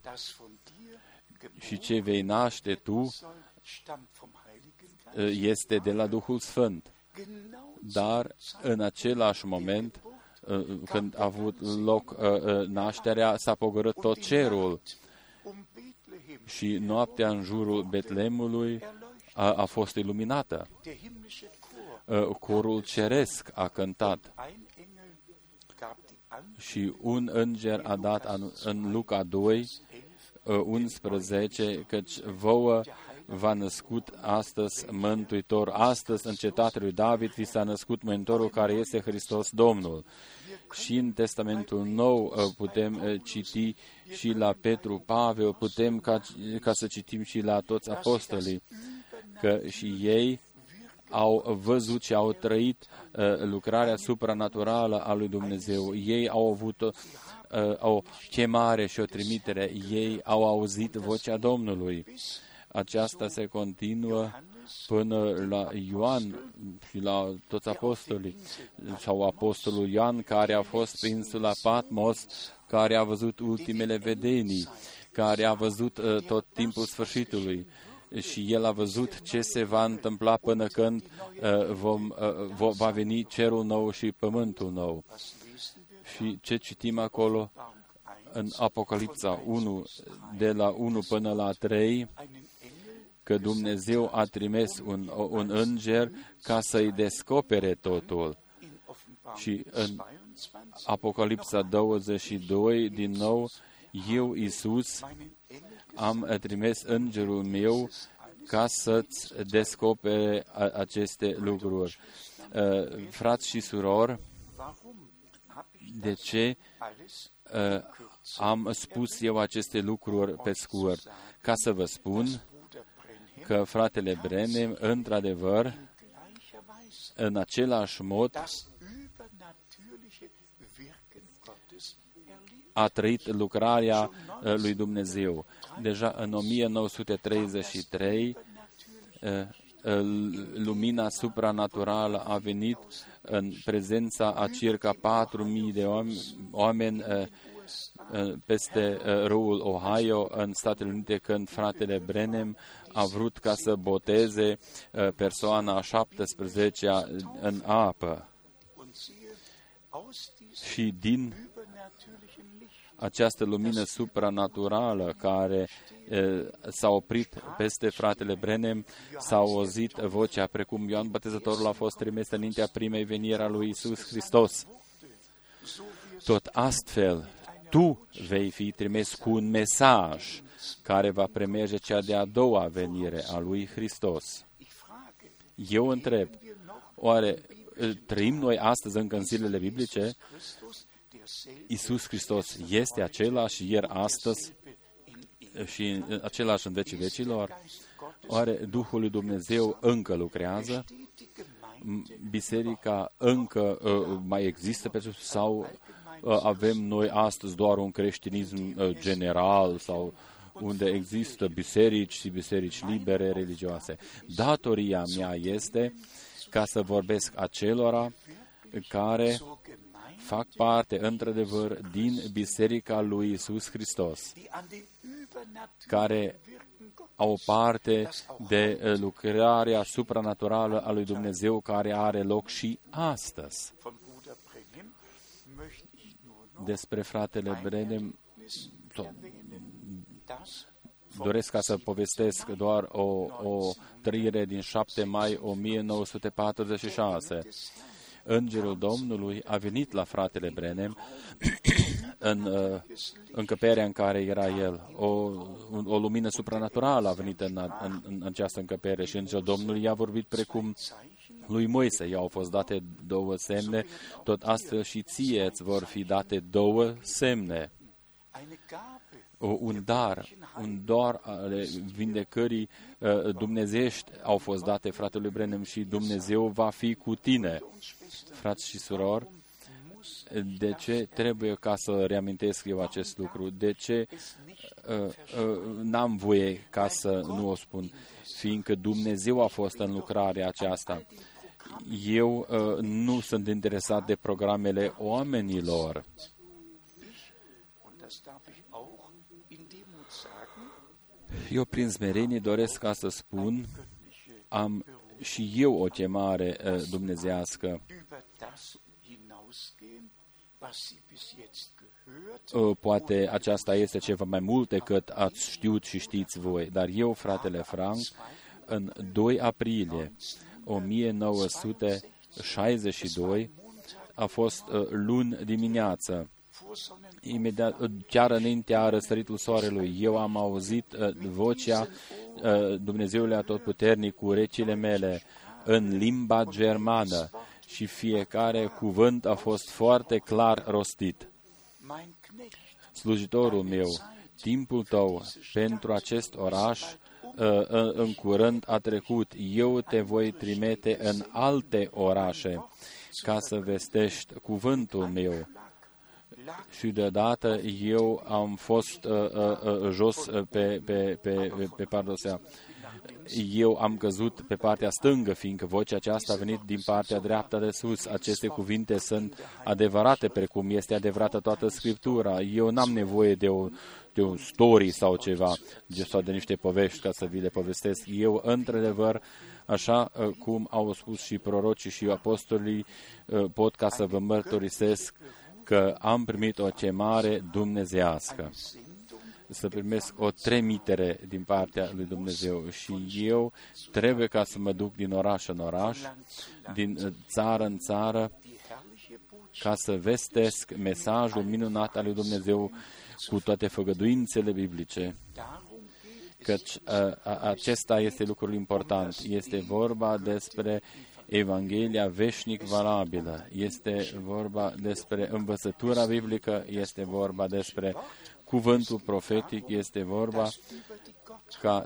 și ce vei naște tu este de la Duhul Sfânt. Dar în același moment, când a avut loc nașterea, s-a pogorât tot cerul și noaptea în jurul Betlemului a fost iluminată. Corul ceresc a cântat și un înger a dat în Luca 2, 11, căci vouă v-a născut astăzi Mântuitor. Astăzi, în cetatea lui David, vi s-a născut Mântuitorul, care este Hristos Domnul. Și în Testamentul Nou putem citi și la Petru, Pavel, putem ca să citim și la toți apostolii, că și ei au văzut și au trăit lucrarea supranaturală a lui Dumnezeu. Ei au avut o chemare și o trimitere. Ei au auzit vocea Domnului. Aceasta se continuă până la Ioan și la toți apostolii. Sau apostolul Ioan, care a fost pe insula Patmos, care a văzut ultimele vedenii, care a văzut tot timpul sfârșitului. Și el a văzut ce se va întâmpla până când va veni cerul nou și pământul nou. Și ce citim acolo în Apocalipsa 1, de la 1 până la 3, că Dumnezeu a trimis un înger ca să-i descopere totul. Și în Apocalipsa 22, din nou, eu, Iisus, am trimis îngerul meu ca să-ți descopere aceste lucruri. Frați și surori, de ce am spus eu aceste lucruri pe scurt? Ca să vă spun că fratele Branham, într-adevăr, în același mod, a trăit lucrarea lui Dumnezeu. Deja în 1933, lumina supranaturală a venit în prezența a circa 4.000 de oameni peste râul Ohio, în Statele Unite, când fratele Branham a vrut ca să boteze persoana a 17-a în apă. Și din această lumină supranaturală care s-a oprit peste fratele Branham, s-a auzit vocea, precum Ioan Botezătorul a fost trimis înaintea primei veniri a lui Iisus Hristos. Tot astfel, tu vei fi trimis cu un mesaj care va premerge cea de-a doua venire a lui Hristos. Eu întreb, oare trăim noi astăzi încă în zilele biblice? Iisus Hristos este același ieri, astăzi și același în vecii vecilor? Oare Duhul lui Dumnezeu încă lucrează? Biserica încă mai există sau avem noi astăzi doar un creștinism general sau unde există biserici și biserici libere religioase? Datoria mea este ca să vorbesc acelora care fac parte, într-adevăr, din Biserica lui Iisus Hristos, care au parte de lucrarea supranaturală a lui Dumnezeu care are loc și astăzi. Despre fratele Branham doresc ca să povestesc doar o trăire din 7 mai 1946. Îngerul Domnului a venit la fratele Branham în încăperea în care era el. O lumină supranaturală a venit în această încăpere și Îngerul Domnului i-a vorbit precum lui Moise. I-au fost date 2 semne, tot astfel și ție îți vor fi date 2 semne. Un dar ale vindecării dumnezeiești au fost date fratelui Branham și Dumnezeu va fi cu tine. Frați și surori, de ce trebuie ca să reamintesc eu acest lucru? De ce n-am voie ca să nu o spun? Fiindcă Dumnezeu a fost în lucrarea aceasta. Eu nu sunt interesat de programele oamenilor. Eu, prin smerenie, doresc ca să spun, am și eu o chemare dumnezească. Poate aceasta este ceva mai mult decât ați știut și știți voi, dar eu, fratele Frank, în 2 aprilie 1962, a fost luni dimineață, imediat, chiar înaintea răsăritul soarelui, eu am auzit vocea Dumnezeului Atotputernic cu urechile mele în limba germană și fiecare cuvânt a fost foarte clar rostit. Slujitorul meu, timpul tău pentru acest oraș în curând a trecut. Eu te voi trimite în alte orașe ca să vestești cuvântul meu. Și deodată eu am fost jos pe pardosea. Eu am căzut pe partea stângă, fiindcă vocea aceasta a venit din partea dreaptă de sus. Aceste cuvinte sunt adevărate, precum este adevărată toată Scriptura. Eu n-am nevoie de un story sau ceva, sau de niște povești ca să vi le povestesc. Eu, într-adevăr, așa cum au spus și prorocii și apostolii, pot ca să vă mărturisesc că am primit o chemare dumnezeiască, să primesc o trimitere din partea lui Dumnezeu și eu trebuie ca să mă duc din oraș în oraș, din țară în țară, ca să vestesc mesajul minunat al lui Dumnezeu cu toate făgăduințele biblice. Căci acesta este lucrul important. Este vorba despre Evanghelia veșnic valabilă. Este vorba despre învățătura biblică, este vorba despre cuvântul profetic, este vorba ca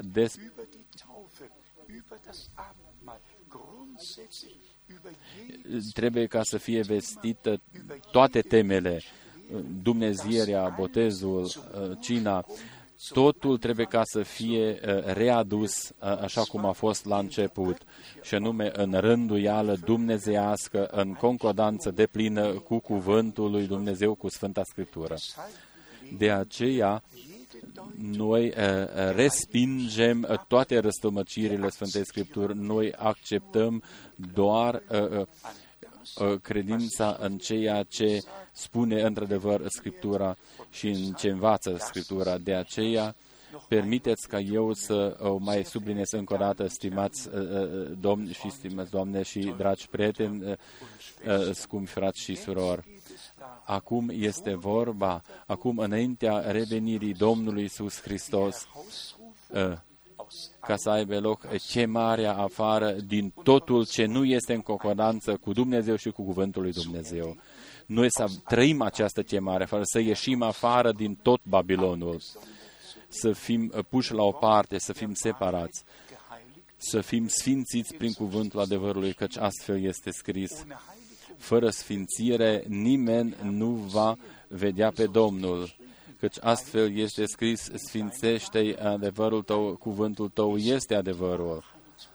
trebuie ca să fie vestită toate temele, dumnezierea, botezul, cina, totul trebuie ca să fie readus așa cum a fost la început, și anume în rânduială dumnezeiască, în concordanță deplină cu cuvântul lui Dumnezeu, cu Sfânta Scriptură. De aceea, noi respingem toate răstălmăcirile Sfântei Scripturi, noi acceptăm doar credința în ceea ce spune într-adevăr Scriptura și în ce învață Scriptura. De aceea, permiteți ca eu să o mai subliniez încă o dată, stimați domni și stimați doamne și dragi prieteni, scumpi frați și surori. acum este vorba, acum înaintea revenirii Domnului Iisus Hristos, ca să aibă loc chemarea afară din totul ce nu este în concordanță cu Dumnezeu și cu cuvântul lui Dumnezeu. Noi să trăim această chemare, fără să ieșim afară din tot Babilonul, să fim puși la o parte, să fim separați, să fim sfințiți prin cuvântul adevărului, căci astfel este scris. Fără sfințire nimeni nu va vedea pe Domnul, căci astfel este scris, sfințește adevărul tău, cuvântul tău este adevărul.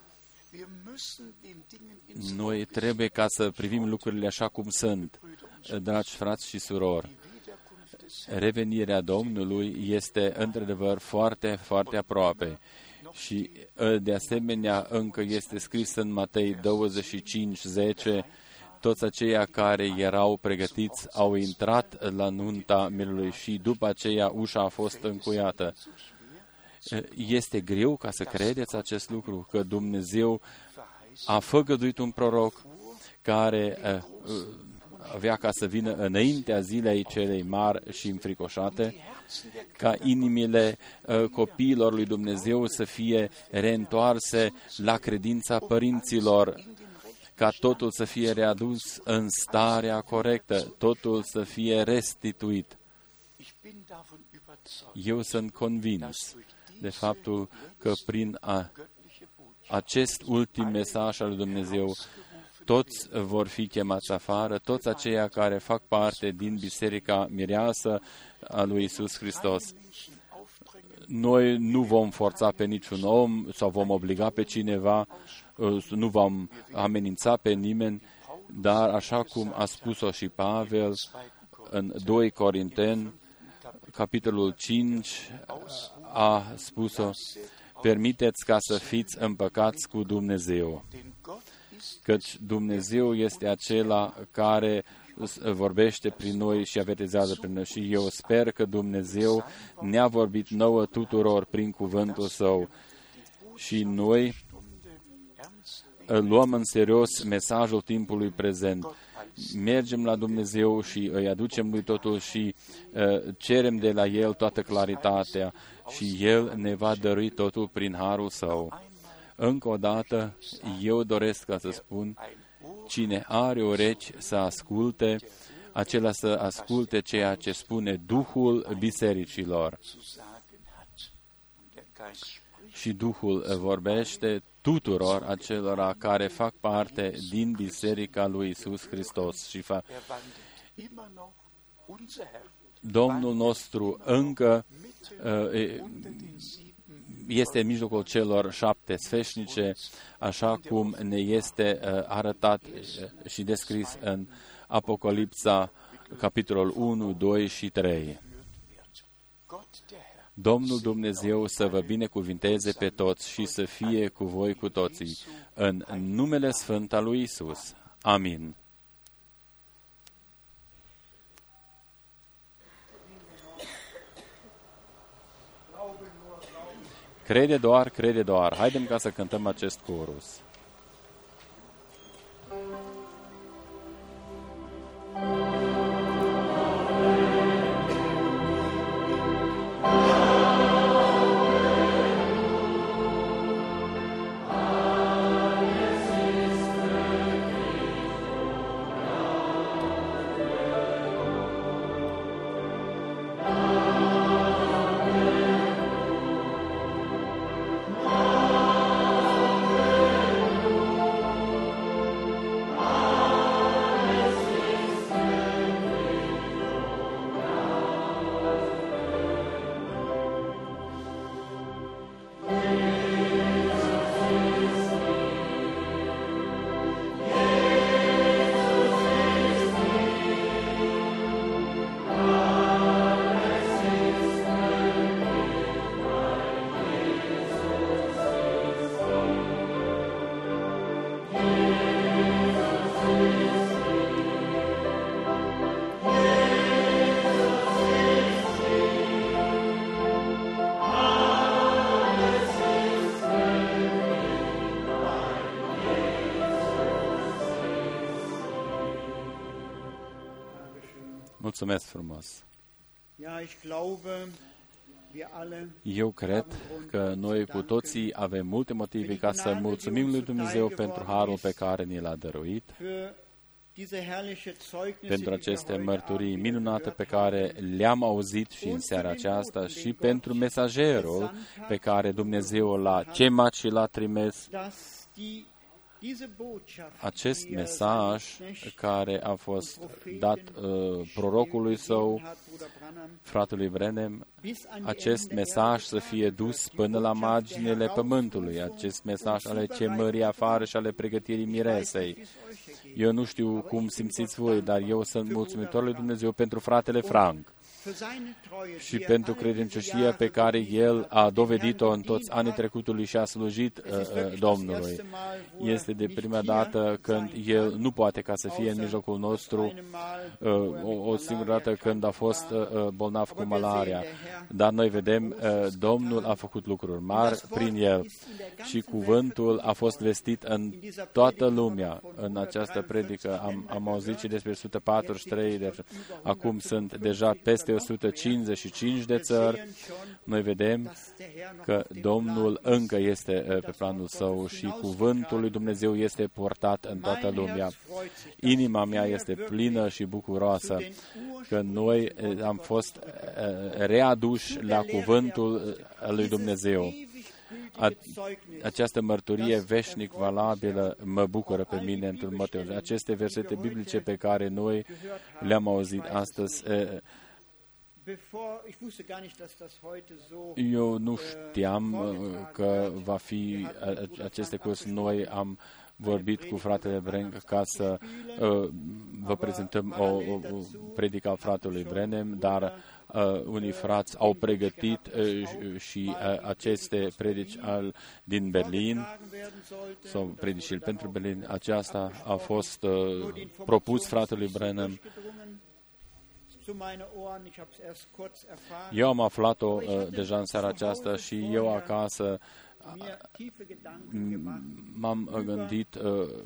Noi trebuie ca să privim lucrurile așa cum sunt, dragi frați și surori. Revenirea Domnului este într-adevăr foarte, foarte aproape. Și de asemenea încă este scris în Matei 25:10, toți aceia care erau pregătiți au intrat la nunta Mielului și după aceea ușa a fost încuiată. Este greu ca să credeți acest lucru, că Dumnezeu a făgăduit un proroc care avea ca să vină înaintea zilei celei mari și înfricoșate, ca inimile copiilor lui Dumnezeu să fie reîntoarse la credința părinților, ca totul să fie readus în starea corectă, totul să fie restituit. Eu sunt convins de faptul că prin acest ultim mesaj al lui Dumnezeu, toți vor fi chemați afară, toți aceia care fac parte din Biserica Mireasă a lui Iisus Hristos. Noi nu vom forța pe niciun om sau vom obliga pe cineva, nu vom amenința pe nimeni, dar așa cum a spus-o și Pavel în 2 Corinteni, capitolul 5, a spus-o, permiteți ca să fiți împăcați cu Dumnezeu, căci Dumnezeu este acela care vorbește prin noi și avertizează prin noi. Și eu sper că Dumnezeu ne-a vorbit nouă tuturor prin cuvântul Său și noi luăm în serios mesajul timpului prezent. Mergem la Dumnezeu și îi aducem lui totul și cerem de la El toată claritatea și El ne va dărui totul prin harul Său. Încă o dată, eu doresc ca să spun, cine are urechi să asculte, acela să asculte ceea ce spune Duhul bisericilor. Și Duhul vorbește tuturor acelora care fac parte din Biserica lui Iisus Hristos. Și Domnul nostru încă este în mijlocul celor 7 sfeșnice, așa cum ne este arătat și descris în Apocalipsa, capitolul 1, 2 și 3. Domnul Dumnezeu să vă binecuvinteze pe toți și să fie cu voi cu toții, în numele Sfânt al lui Iisus. Amin. Crede doar, crede doar. Haidem ca să cântăm acest chorus. Mulțumesc frumos! Eu cred că noi cu toții avem multe motive ca să mulțumim lui Dumnezeu pentru harul pe care ni l-a dăruit, pentru aceste mărturii minunate pe care le-am auzit și în seara aceasta și pentru mesagerul pe care Dumnezeu l-a chemat și l-a trimis. Acest mesaj care a fost dat prorocului său, fratelui Branham, acest mesaj să fie dus până la marginile pământului, acest mesaj ale chemării afară și ale pregătirii miresei. Eu nu știu cum simțiți voi, dar eu sunt mulțumitor lui Dumnezeu pentru fratele Frank și pentru credincioșia pe care el a dovedit-o în toți anii trecutului și a slujit Domnului. Este de prima dată când el nu poate ca să fie în mijlocul nostru, o singură dată când a fost bolnav cu malaria. Dar noi vedem, Domnul a făcut lucruri mari prin el și cuvântul a fost vestit în toată lumea. În această predică am auzit și despre 143, deci acum sunt deja peste 155 de țări. Noi vedem că Domnul încă este pe planul său și cuvântul lui Dumnezeu este portat în toată lumea. Inima mea este plină și bucuroasă că noi am fost readuși la cuvântul lui Dumnezeu. Această mărturie veșnic valabilă mă bucură pe mine într-un mod. Aceste versete biblice pe care noi le-am auzit astăzi, eu nu știam că va fi aceste curs. Noi am vorbit cu fratele Branham ca să vă prezentăm o predică a fratelui Branham, dar unii frați au pregătit și aceste predici din Berlin, sau predicile pentru Berlin. Aceasta a fost propus fratelui Branham. Eu am aflat-o deja în seara aceasta și eu acasă m-am gândit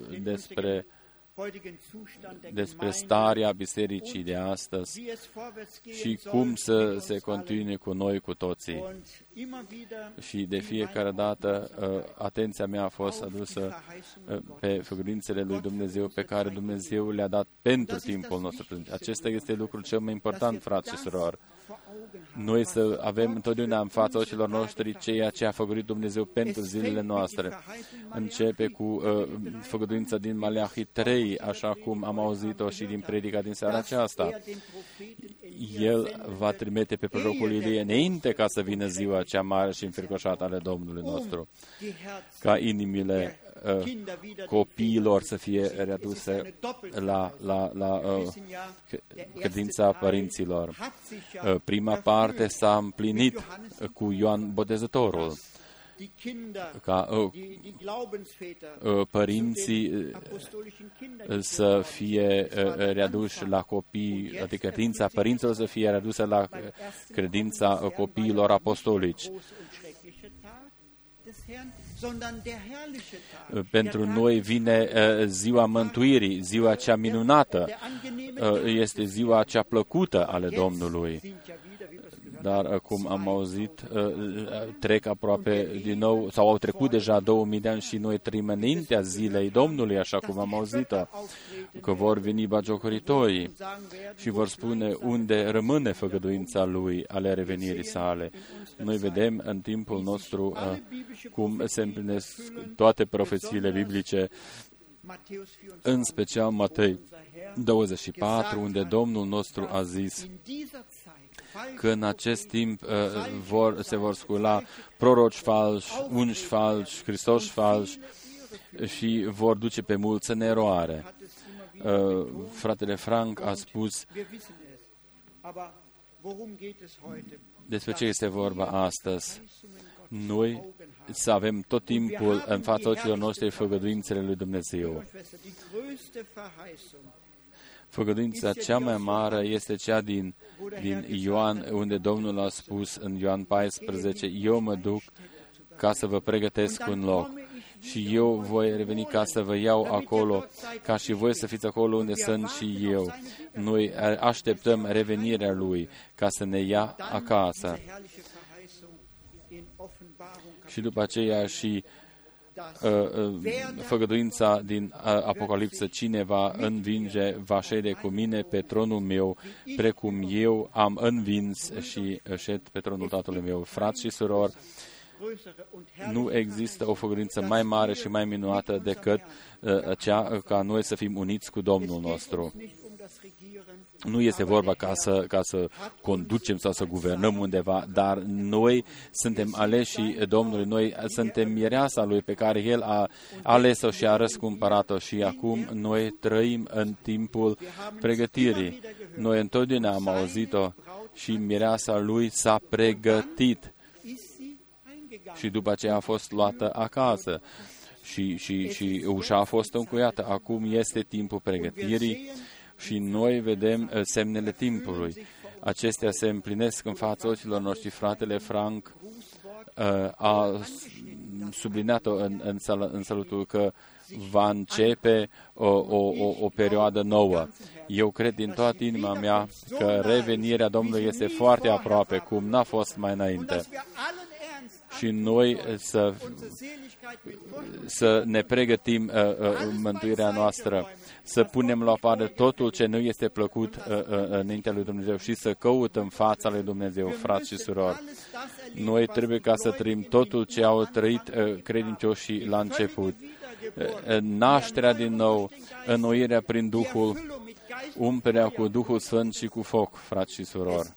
despre starea bisericii de astăzi și cum să se continue cu noi cu toții. Și de fiecare dată atenția mea a fost adusă pe făgăduințele lui Dumnezeu pe care Dumnezeu le-a dat pentru timpul nostru. Acesta este lucrul cel mai important, frați și surori. Noi să avem întotdeauna în fața ochilor noștri ceea ce a făgăduit Dumnezeu pentru zilele noastre. Începe cu făgăduința din Maleahi 3, așa cum am auzit-o și din predica din seara aceasta. El va trimite pe prorocul Ilie înainte ca să vină ziua cea mare și înfricoșată ale Domnului nostru, ca inimile copiilor să fie reduse la credința părinților. Prima parte s-a împlinit cu Ioan Botezătorul, ca părinții să fie readuși la copii, adică credința părinților să fie redusă la credința copiilor apostolici. Pentru noi vine ziua mântuirii, ziua cea minunată, este ziua cea plăcută ale Domnului. Dar, cum am auzit, trec aproape din nou, sau au trecut deja 2000 de ani și noi trăim înaintea zilei Domnului, așa cum am auzit-o, că vor veni bagiocoritorii și vor spune unde rămâne făgăduința Lui ale revenirii sale. Noi vedem în timpul nostru cum se împlinesc toate profețiile biblice, în special Matei 24, unde Domnul nostru a zis că în acest timp se vor scula proroci falși, unși falși, Hristoși falși și vor duce pe mulți în eroare. Fratele Frank a spus despre ce este vorba astăzi. Noi să avem tot timpul în fața ochilor noștri făgăduințele lui Dumnezeu. Făgăduința cea mai mare este cea din Ioan, unde Domnul a spus în Ioan 14, eu mă duc ca să vă pregătesc un loc și eu voi reveni ca să vă iau acolo, ca și voi să fiți acolo unde sunt și eu. Noi așteptăm revenirea Lui ca să ne ia acasă. Și după aceea și făgăduința din Apocalipsă, cine va învinge va șede cu mine pe tronul meu, precum eu am învins și șed pe tronul Tatălui meu. Frați și surori, nu există o făgăduință mai mare și mai minunată decât cea ca noi să fim uniți cu Domnul nostru. Nu este vorba ca să conducem sau să guvernăm undeva, dar noi suntem aleși Domnului, noi suntem mireasa Lui pe care El a ales-o și a răscumpărat-o și acum noi trăim în timpul pregătirii. Noi întotdeauna am auzit-o și mireasa Lui s-a pregătit și după aceea a fost luată acasă și ușa a fost încuiată. Acum este timpul pregătirii și noi vedem semnele timpului. Acestea se împlinesc în fața ochilor noștri. Fratele Frank a subliniat-o în salutul că va începe o perioadă nouă. Eu cred din toată inima mea că revenirea Domnului este foarte aproape, cum n-a fost mai înainte. Și noi să ne pregătim mântuirea noastră, să punem la o parte totul ce nu este plăcut înaintea lui Dumnezeu și să căutăm fața lui Dumnezeu, frați și surori. Noi trebuie ca să trăim totul ce au trăit credincioșii la început. Nașterea din nou, înnoirea prin Duhul, umplerea cu Duhul Sfânt și cu foc, frați și surori.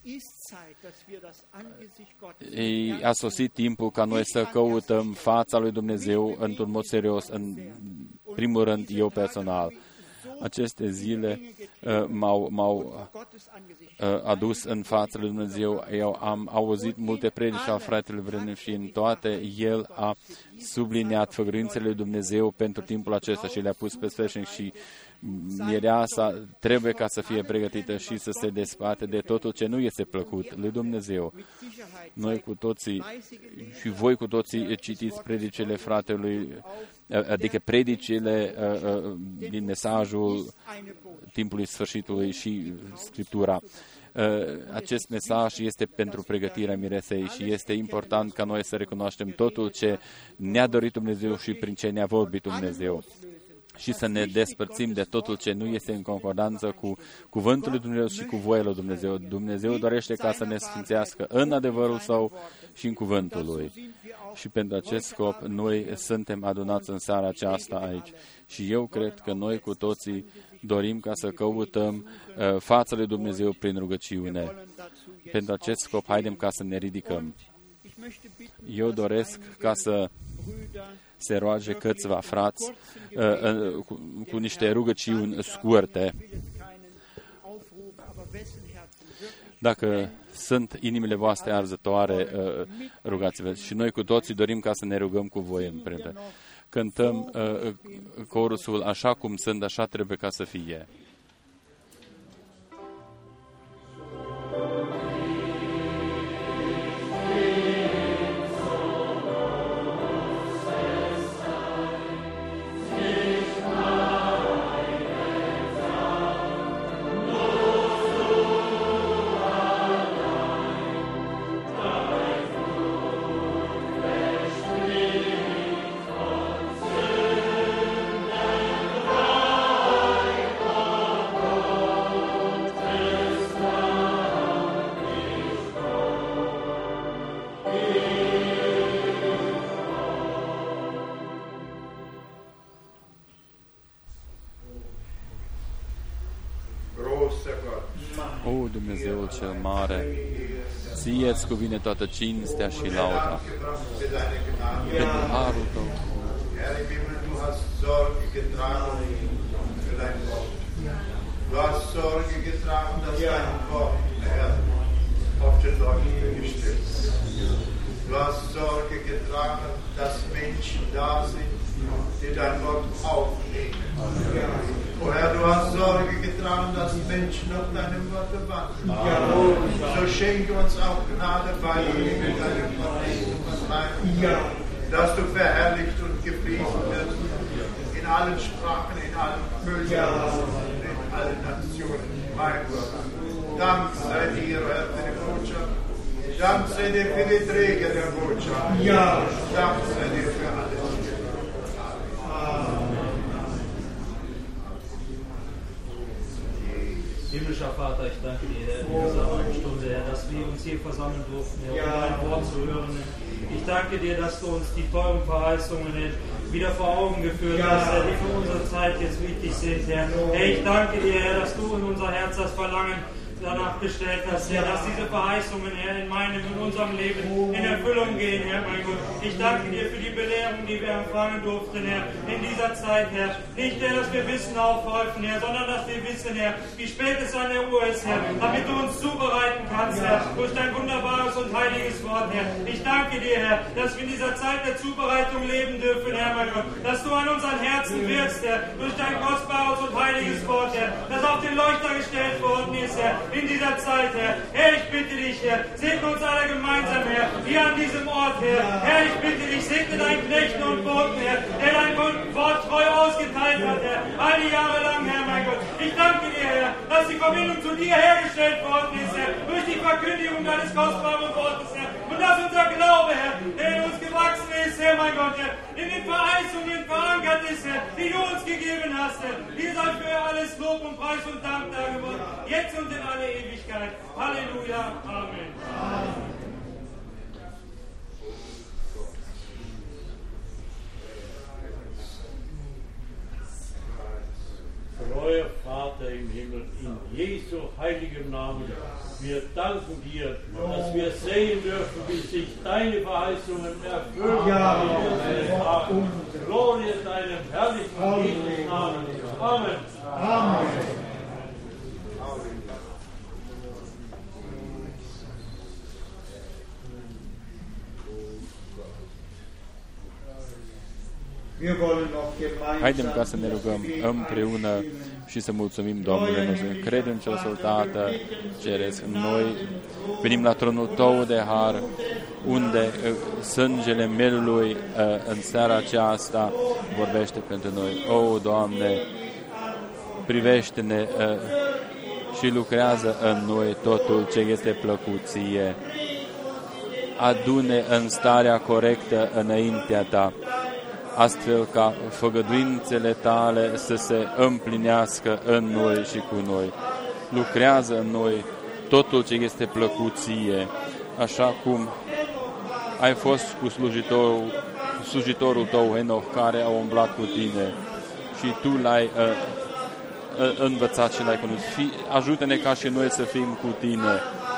A sosit timpul ca noi să căutăm fața lui Dumnezeu într-un mod serios, în primul rând eu personal. Aceste zile m-au adus în fața lui Dumnezeu. Eu am auzit multe predici al fratelui Branham și în toate el a subliniat făgăduințele lui Dumnezeu pentru timpul acesta și le-a pus pe sfârșit și mireasa trebuie ca să fie pregătită și să se desparte de totul ce nu este plăcut lui Dumnezeu. Noi cu toții și voi cu toții citiți predicile fratelui, adică predicile din mesajul timpului sfârșitului și Scriptura. Acest mesaj este pentru pregătirea miresei și este important ca noi să recunoaștem totul ce ne-a dorit Dumnezeu și prin ce ne-a vorbit Dumnezeu și să ne despărțim de totul ce nu este în concordanță cu cuvântul lui Dumnezeu și cu voia lui Dumnezeu. Dumnezeu dorește ca să ne sfințească în adevărul Său și în cuvântul Lui. Și pentru acest scop noi suntem adunați în seara aceasta aici. Și eu cred că noi cu toții dorim ca să căutăm fața lui Dumnezeu prin rugăciune. Pentru acest scop haidem ca să ne ridicăm. Eu doresc ca să se roage câțiva frați cu niște rugăciuni scurte. Dacă sunt inimile voastre arzătoare, rugați-vă. Și noi cu toții dorim ca să ne rugăm cu voi împreună. Cântăm corusul așa cum sunt, așa trebuie ca să fie. O, Dumnezeul cel mare, ție-ți cuvine toată cinstea și lauda pentru harul Tău. Du hast Sorge getragen, dass dein Wort, Herr, auf den Leuten gestellt ist. Du hast Sorge getragen, dass Menschen da sind, die dein Wort aufnehmen. O Herr, du hast Sorge getragen, dass Menschen auf deinem Wort warten. So schenke uns auch Gnade bei ihnen, deinem Wort zu verteidigen, dass du verherrlicht und gepriesen allen Sprachen, in allen Völkern, in allen Nationen. Mein Gott, Dank sei dir, Herr, für die Botschaft. Dank sei dir für die Träger der Botschaft. Ja. Dank sei dir für alles. Himmlischer Vater, ich danke dir, Herr, in dieser Abendstunde, Herr, dass wir uns hier versammeln durften, Herr, um dein Wort zu hören. Ich danke dir, dass du uns die teuren Verheißungen wieder vor Augen geführt hast, Herr, die für unsere Zeit jetzt wichtig sind, Herr. Herr, ich danke dir, Herr, dass du in unser Herz das Verlangen danach gestellt hast, Herr, dass diese Verheißungen, Herr, in unserem Leben in Erfüllung gehen, Herr, mein Gott. Ich danke dir für die Belehrung, die wir empfangen durften, Herr, in dieser Zeit, Herr. Nicht, Herr, dass wir Wissen aufhäufen, Herr, sondern dass wir wissen, Herr, wie spät es an der Uhr ist, Herr, damit du uns zubereiten kannst, Herr, durch dein wunderbares und heiliges Wort, Herr. Ich danke dir, Herr, dass wir in dieser Zeit der Zubereitung leben dürfen, Herr, mein Gott, dass du an unseren Herzen wirkst, Herr, durch dein kostbares und heiliges Wort, Herr, das auf den Leuchter gestellt worden ist, Herr, in dieser Zeit, Herr. Herr, ich bitte dich, Herr, segne uns alle gemeinsam, Herr, hier an diesem Ort, Herr. Herr, ich bitte dich, segne deinen Knechten und Boten, Herr, der dein Wort treu ausgeteilt hat, Herr, all die Jahre lang, Herr, mein Gott. Ich danke dir, Herr, dass die Verbindung zu dir hergestellt worden ist, Herr, durch die Verkündigung deines kostbaren Wortes, Herr, und dass unser Glaube, Herr, der in uns gewachsen ist, Herr, mein Gott, Herr, in den Verheißungen verankert ist, Herr, die du uns gegeben hast, Herr. Dir sei für alles Lob und Preis und Dank darüber, jetzt und in alle Ewigkeit. Halleluja. Amen. Treuer Vater im Himmel, in Jesu heiligem Namen, wir danken dir, dass wir sehen dürfen, wie sich deine Verheißungen erfüllen. Ja. Glorie deinem herrlichen Jesus Namen. Amen. Amen. Haidem ca să ne rugăm împreună și să mulțumim Domnului nostru. Credinciosul Tată Ceresc, noi venim la tronul Tău de har, unde sângele Mielului în seara aceasta vorbește pentru noi. O, Doamne, privește-ne și lucrează în noi totul ce este plăcut Ție. Adu-ne în starea corectă înaintea Ta, astfel ca făgăduințele Tale să se împlinească în noi și cu noi. Lucrează în noi totul ce este plăcut Ție, așa cum ai fost cu slujitorul Tău, Enoch, care a umblat cu Tine și Tu l-ai învățat și l-ai cunoscut. Ajută-ne ca și noi să fim cu Tine.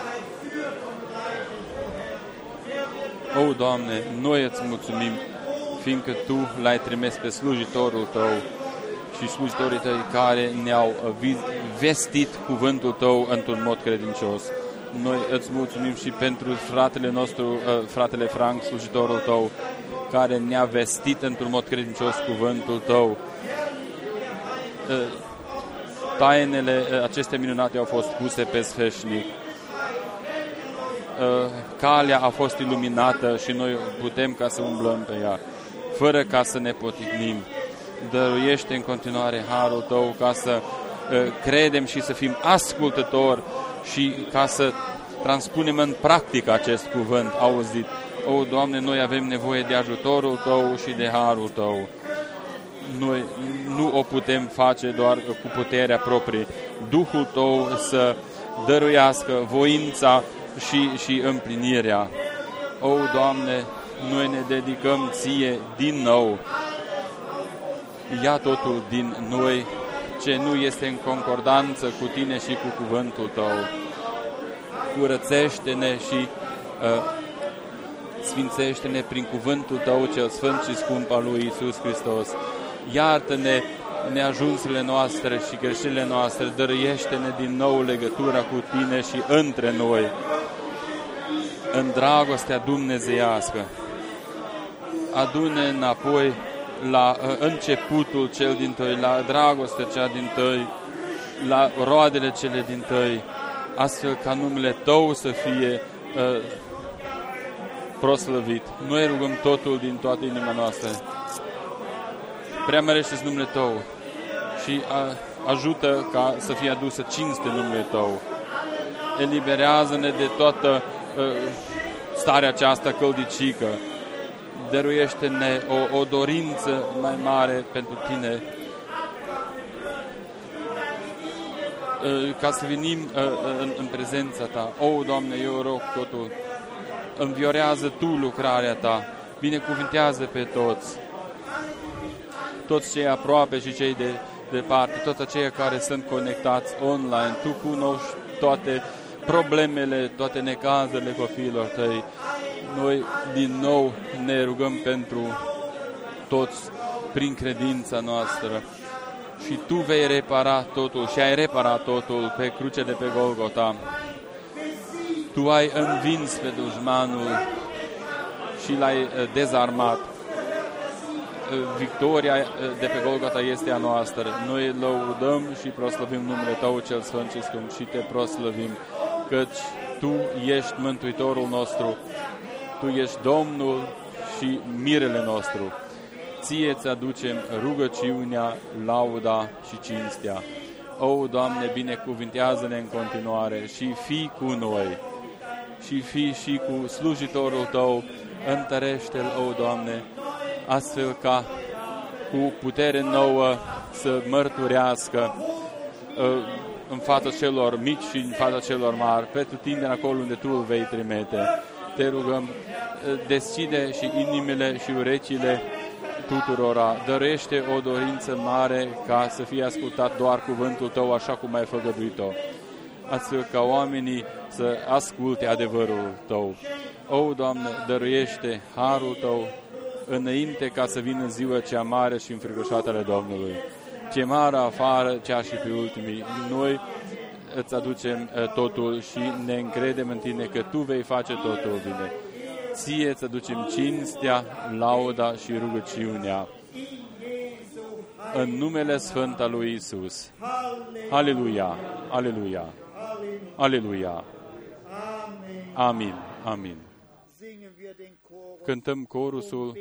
O, Doamne, noi îți mulțumim, fiindcă Tu l-ai trimis pe slujitorul Tău și slujitorii Tăi care ne-au vestit cuvântul Tău într-un mod credincios. Noi îți mulțumim și pentru fratele nostru, fratele Frank, slujitorul Tău, care ne-a vestit într-un mod credincios cuvântul Tău. Tainele acestea minunate au fost puse pe sfeșnic. Calea a fost iluminată și noi putem ca să umblăm pe ea, fără ca să ne poticnim. Dăruiește în continuare harul Tău ca să credem și să fim ascultători și ca să transpunem în practică acest cuvânt auzit. O, Doamne, noi avem nevoie de ajutorul Tău și de harul Tău. Noi nu o putem face doar cu puterea proprie. Duhul Tău să dăruiască voința și împlinirea. O, Doamne, noi ne dedicăm Ție din nou. Ia totul din noi ce nu este în concordanță cu Tine și cu cuvântul Tău. Curățește-ne și sfințește-ne prin cuvântul Tău cel sfânt și scump al lui Iisus Hristos. Iartă-ne neajunsurile noastre și greșelile noastre, dăruiește-ne din nou legătura cu Tine și între noi, în dragostea dumnezeiască. Adu-ne înapoi la începutul cel dintâi, la dragostea cea dintâi, la roadele cele dintâi, astfel ca numele Tău să fie proslăvit. Noi rugăm totul din toată inima noastră. preamărește-ți numele Tău și ajută ca să fie adusă cinste numele Tău. Eliberează-ne de toată starea aceasta căldicică. Dăruiește-ne o dorință mai mare pentru Tine, ca să venim în prezența Ta. O, Doamne, eu rog totul, înviorează Tu lucrarea Ta, binecuvintează pe toți cei aproape și cei de departe, toți aceia care sunt conectați online. Tu cunoști toate problemele, toate necazurile copiilor Tăi. Noi din nou ne rugăm pentru toți prin credința noastră. Și Tu vei repara totul și ai reparat totul pe cruce de pe Golgota. Tu ai învins pe dușmanul și l-ai dezarmat. Victoria de pe Golgota este a noastră. Noi lăudăm și proslăvim numele Tău cel Sfânt și Scump și Te proslăvim, căci Tu ești Mântuitorul nostru, Tu ești Domnul și mirele nostru. Ție-ți aducem rugăciunea, lauda și cinstea. O, Doamne, binecuvintează-ne în continuare și fii cu noi și fii și cu slujitorul Tău. Întărește-l, o, Doamne, astfel ca cu putere nouă să mărturească în fața celor mici și în fața celor mari, pretutindeni acolo unde Tu îl vei trimite. Te rugăm, deschide și inimile și urechile tuturora, dărește o dorință mare ca să fie ascultat doar cuvântul Tău așa cum ai făgăduit-o, astfel ca oamenii să asculte adevărul Tău. O, Doamne, dăruiește harul Tău înainte ca să vină ziua cea mare și înfricoșată ale Domnului. Ce mare afară, cea și pe ultimii. Noi îți aducem totul și ne încredem în Tine că Tu vei face totul bine. Ție îți aducem cinstea, lauda și rugăciunea. În numele Sfânt al lui Iisus. Aleluia! Aleluia! Aleluia! Amin! Amin! Cântăm corusul.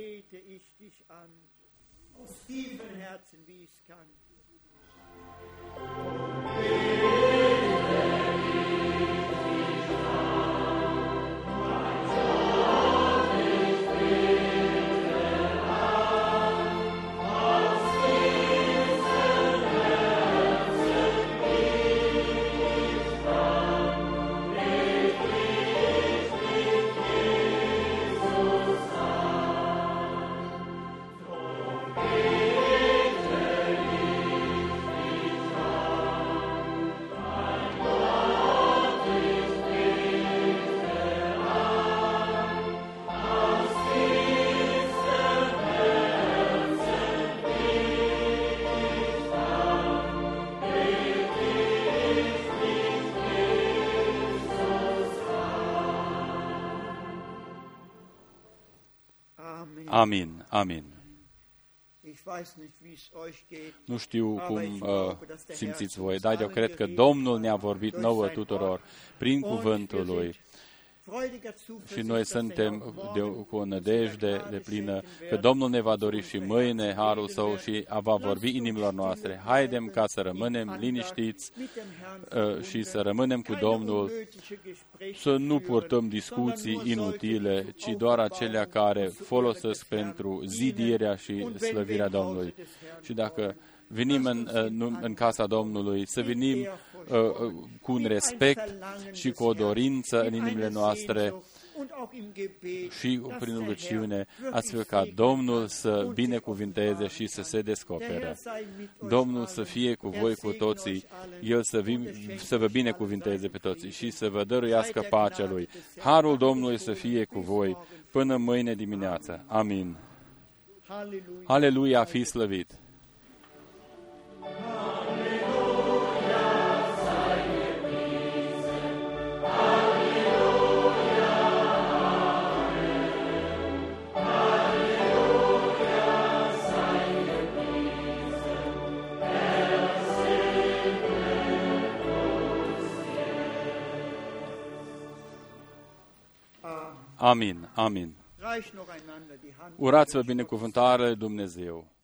Amin, amin. Nu știu cum simțiți voi, dar eu cred că Domnul ne-a vorbit nouă tuturor prin cuvântul Lui. Și noi suntem cu o nădejde de plină că Domnul ne va dori și mâine harul Său și va vorbi inimilor noastre. Haidem ca să rămânem liniștiți și să rămânem cu Domnul, să nu purtăm discuții inutile, ci doar acelea care folosesc pentru zidirea și slăvirea Domnului. Și dacă venim în casa Domnului, să venim cu un respect și cu o dorință în inimile noastre și prin rugăciune, astfel ca Domnul să binecuvinteze și să se descopere. Domnul să fie cu voi cu toții, El să vă binecuvinteze pe toții și să vă dăruiască pacea Lui. Harul Domnului să fie cu voi până mâine dimineață. Amin. Aleluia, fi slăvit! Amin, amin. Urați-vă binecuvântare Dumnezeu.